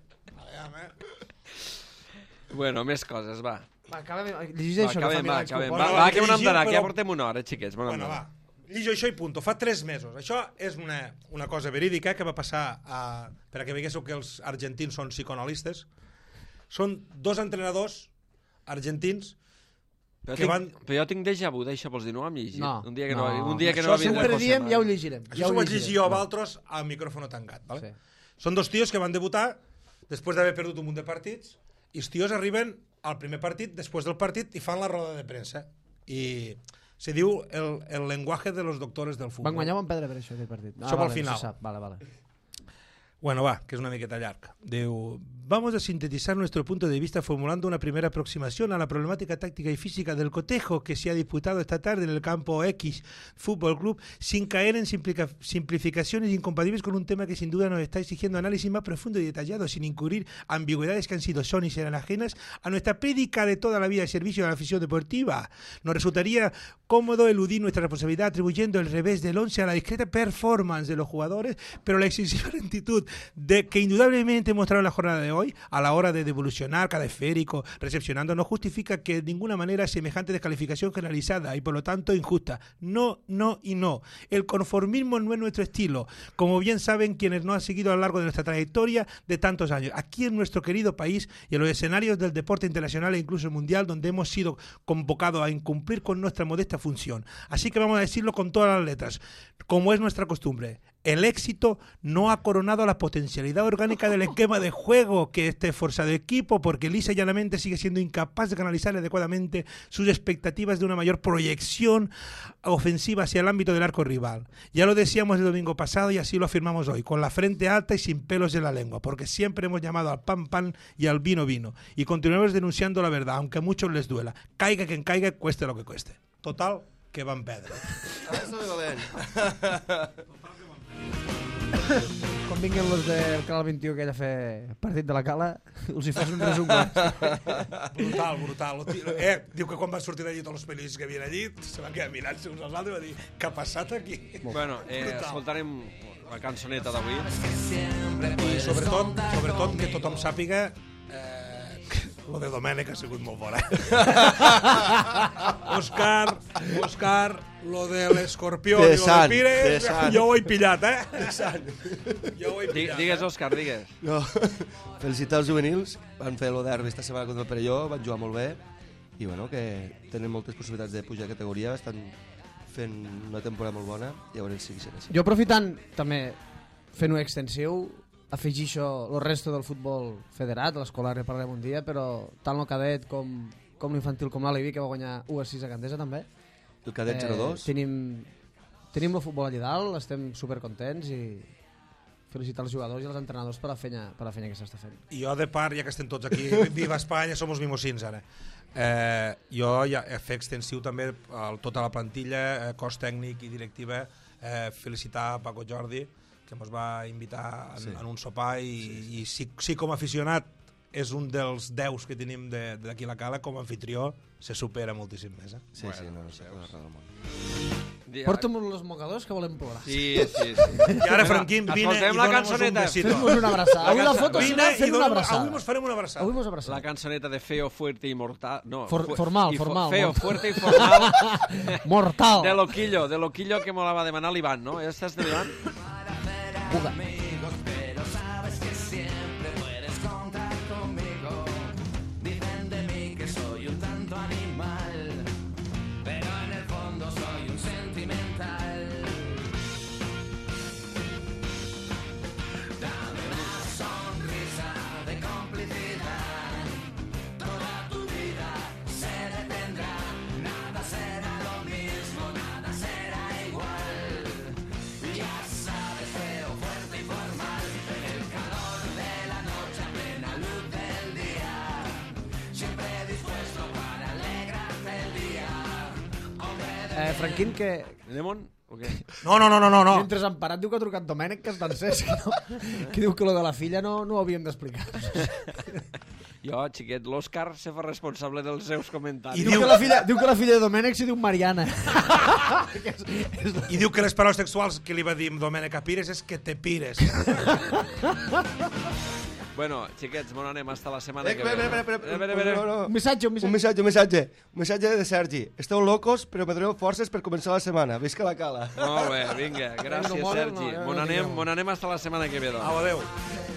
Bueno, més coses, va. Va, llegeix això. Va, que m'ho hem d'anar, que ja portem una hora, xiquets. Bueno, va. Llegeixo això i punto. Fa 3 mesos. Això és una cosa verídica que va passar per a que veiéssiu que els argentins són psicoanalistes. Són 2 entrenadors argentins però jo tinc déjà vu, d'això vols dir, no ho hem llegit? No. Un dia que no ho sempre diem, ja ho llegirem. Això ho vaig llegir jo a altres amb micròfono tancat. Són 2 tios que van debutar després d'haver perdut un munt de partits i els tios arriben al primer partit, després del partit, i fan la roda de premsa. I se diu el lenguaje de los doctores del fútbol. Van guanyar o van perdre per això, aquest partit? Som al final. Vale. Bueno, va, que es una miqueta llarg. Diu, vamos a sintetizar nuestro punto de vista formulando una primera aproximación a la problemática táctica y física del cotejo que se ha disputado esta tarde en el campo X Fútbol Club, sin caer en simplificaciones incompatibles con un tema que sin duda nos está exigiendo análisis más profundo y detallado, sin incurrir ambigüedades que han sido, son y serán ajenas a nuestra prédica de toda la vida de servicio a la afición deportiva. Nos resultaría cómodo eludir nuestra responsabilidad atribuyendo el revés del 11 a la discreta performance de los jugadores, pero la excesiva lentitud que indudablemente mostraron la jornada de hoy a la hora de devolucionar cada esférico recepcionando no justifica que de ninguna manera semejante descalificación generalizada y por lo tanto injusta. No y no. El conformismo no es nuestro estilo, como bien saben quienes nos han seguido a lo largo de nuestra trayectoria de tantos años. Aquí en nuestro querido país y en los escenarios del deporte internacional e incluso mundial donde hemos sido convocados a incumplir con nuestra modesta función. Así que vamos a decirlo con todas las letras, como es nuestra costumbre. el éxito no ha coronado la potencialidad orgánica del esquema de juego que este forzado equipo, porque lisa y llanamente sigue siendo incapaz de canalizar adecuadamente sus expectativas de una mayor proyección ofensiva hacia el ámbito del arco rival. Ya lo decíamos el domingo pasado y así lo afirmamos hoy, con la frente alta y sin pelos en la lengua, porque siempre hemos llamado al pan pan y al vino vino, y continuaremos denunciando la verdad, aunque a muchos les duela. Caiga quien caiga, cueste lo que cueste. Total, que van perdre. Eso digo bien. Quan vinguin los del Canal 21 que ella fer partit de la Cala, els hi fas un resum. Brutal, brutal. Diu que quan va sortir d'allí tots els periodistes que havien allí se van quedar mirant-se uns als altres i va dir què ha passat aquí? Bueno, escoltarem la cançoneta d'avui. I sobretot que tothom sàpiga lo de Domènec ha sigut molt fora. Òscar, lo de l'escorpió i lo de Pires, jo ho he pillat, Jo ho he pillat. Digues, Òscar, digues. No. Felicitar els juvenils, van fer lo derbi esta setmana contra el Perelló, van jugar molt bé i bueno, que tenen moltes possibilitats de pujar de categoria, estan fent una temporada molt bona i a veure si serà així. Jo aprofitant també fent-ho extensiu, afegir això, el resto del futbol federat, l'escolar ja parlarem un dia, però tant el cadet com l'infantil com l'Alivi, que va guanyar 1-6 a Gandesa també. El cadet 0-2. Tenim el futbol allà dalt, estem supercontents i felicitar els jugadors i els entrenadors per la feina que s'està fent. I jo de part, ja que estem tots aquí, viva Espanya, som els mimosins ara. Jo ja fer extensiu també tota la plantilla, cos tècnic i directiva, felicitar Paco Jordi, que ens va invitar en un sopar i sí com a aficionat és un dels 10 que tenim d'aquí a la Cala, com a anfitrió se supera moltíssim més. Sí, no sé com és el món. Porta'm els mocadors que volem plorar. Sí. I ara, Franquín, vine i dona'm un besito. Fes-nos una abraçada. Avui la foto serà fent una abraçada. Avui mos farem una abraçada. La cançoneta de Feo, Fuerte y Mortal. No, formal. Feo, Fuerte y Formal. Mortal. De Loquillo que me la va demanar l'Ivan, no? Esta és de l'Ivan? Puga. Franquín, que... Anem-on? O què? No. Mentre emparat diu que ha trucat Domènec, que està encès, que diu que lo de la filla no ho havíem d'explicar. Jo, xiquet, l'Òscar se fa responsable dels seus comentaris. Diu que la filla de Domènec se diu Mariana. I diu que les paraules textuals que li va dir Domènec a Pires és que te pires. Bueno, xiquets, bon anem hasta la setmana que ve. Espera. Un missatge. Un missatge de Sergi. Esteu locos, però me doneu forces per començar la setmana. Visca la Cala. Molt bé, vinga. Gràcies, Sergi. Bon anem hasta la setmana que ve, doncs. Au, adeu.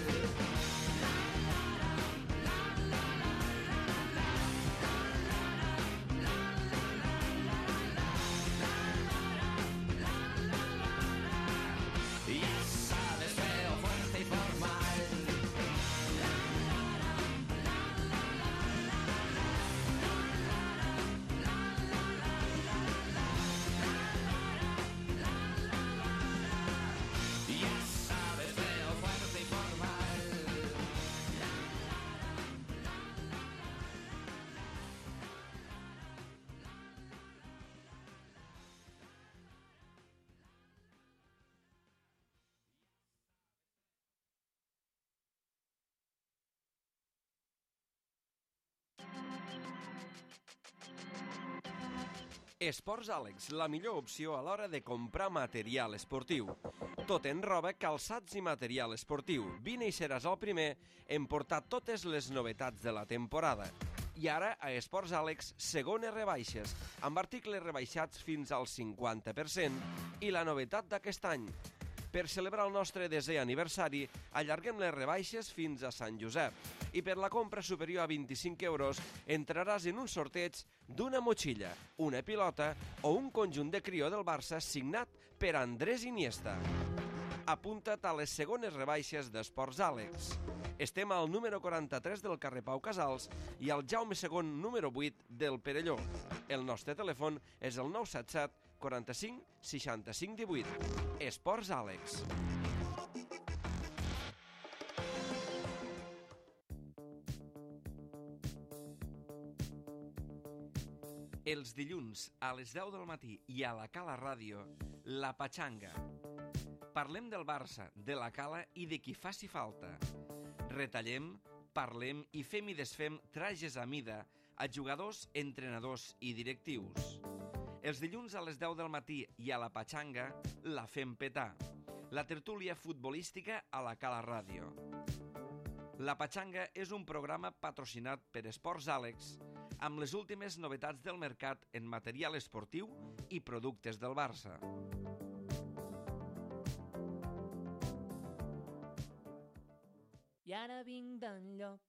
Esports Àlex, la millor opció a l'hora de comprar material esportiu. Tot en roba, calçats i material esportiu. Vine i seràs el primer en portar totes les novetats de la temporada. I ara, a Esports Àlex, segones rebaixes, amb articles rebaixats fins al 50%. I la novetat d'aquest any. Per celebrar el nostre desè aniversari, allarguem les rebaixes fins a Sant Josep. I per la compra superior a 25 euros entraràs en un sorteig d'una motxilla, una pilota o un conjunt de crió del Barça signat per Andrés Iniesta. Apunta't a les segones rebaixes d'Esports Àlex. Estem al número 43 del carrer Pau Casals i al Jaume II número 8 del Perelló. El nostre telèfon és el 977 45 65 18. Esports Àlex. Els dilluns a les 10 del matí i a la Cala Ràdio, La Patxanga. Parlem del Barça, de la Cala i de qui faci falta. Retallem, parlem i fem i desfem trajes a mida a jugadors, entrenadors i directius. Els dilluns a les 10 del matí i a La Patxanga la fem petar. La tertúlia futbolística a la Cala Ràdio. La Patxanga és un programa patrocinat per Esports Àlex amb les últimes novetats del mercat en material esportiu i productes del Barça. I ara vinc d'enlloc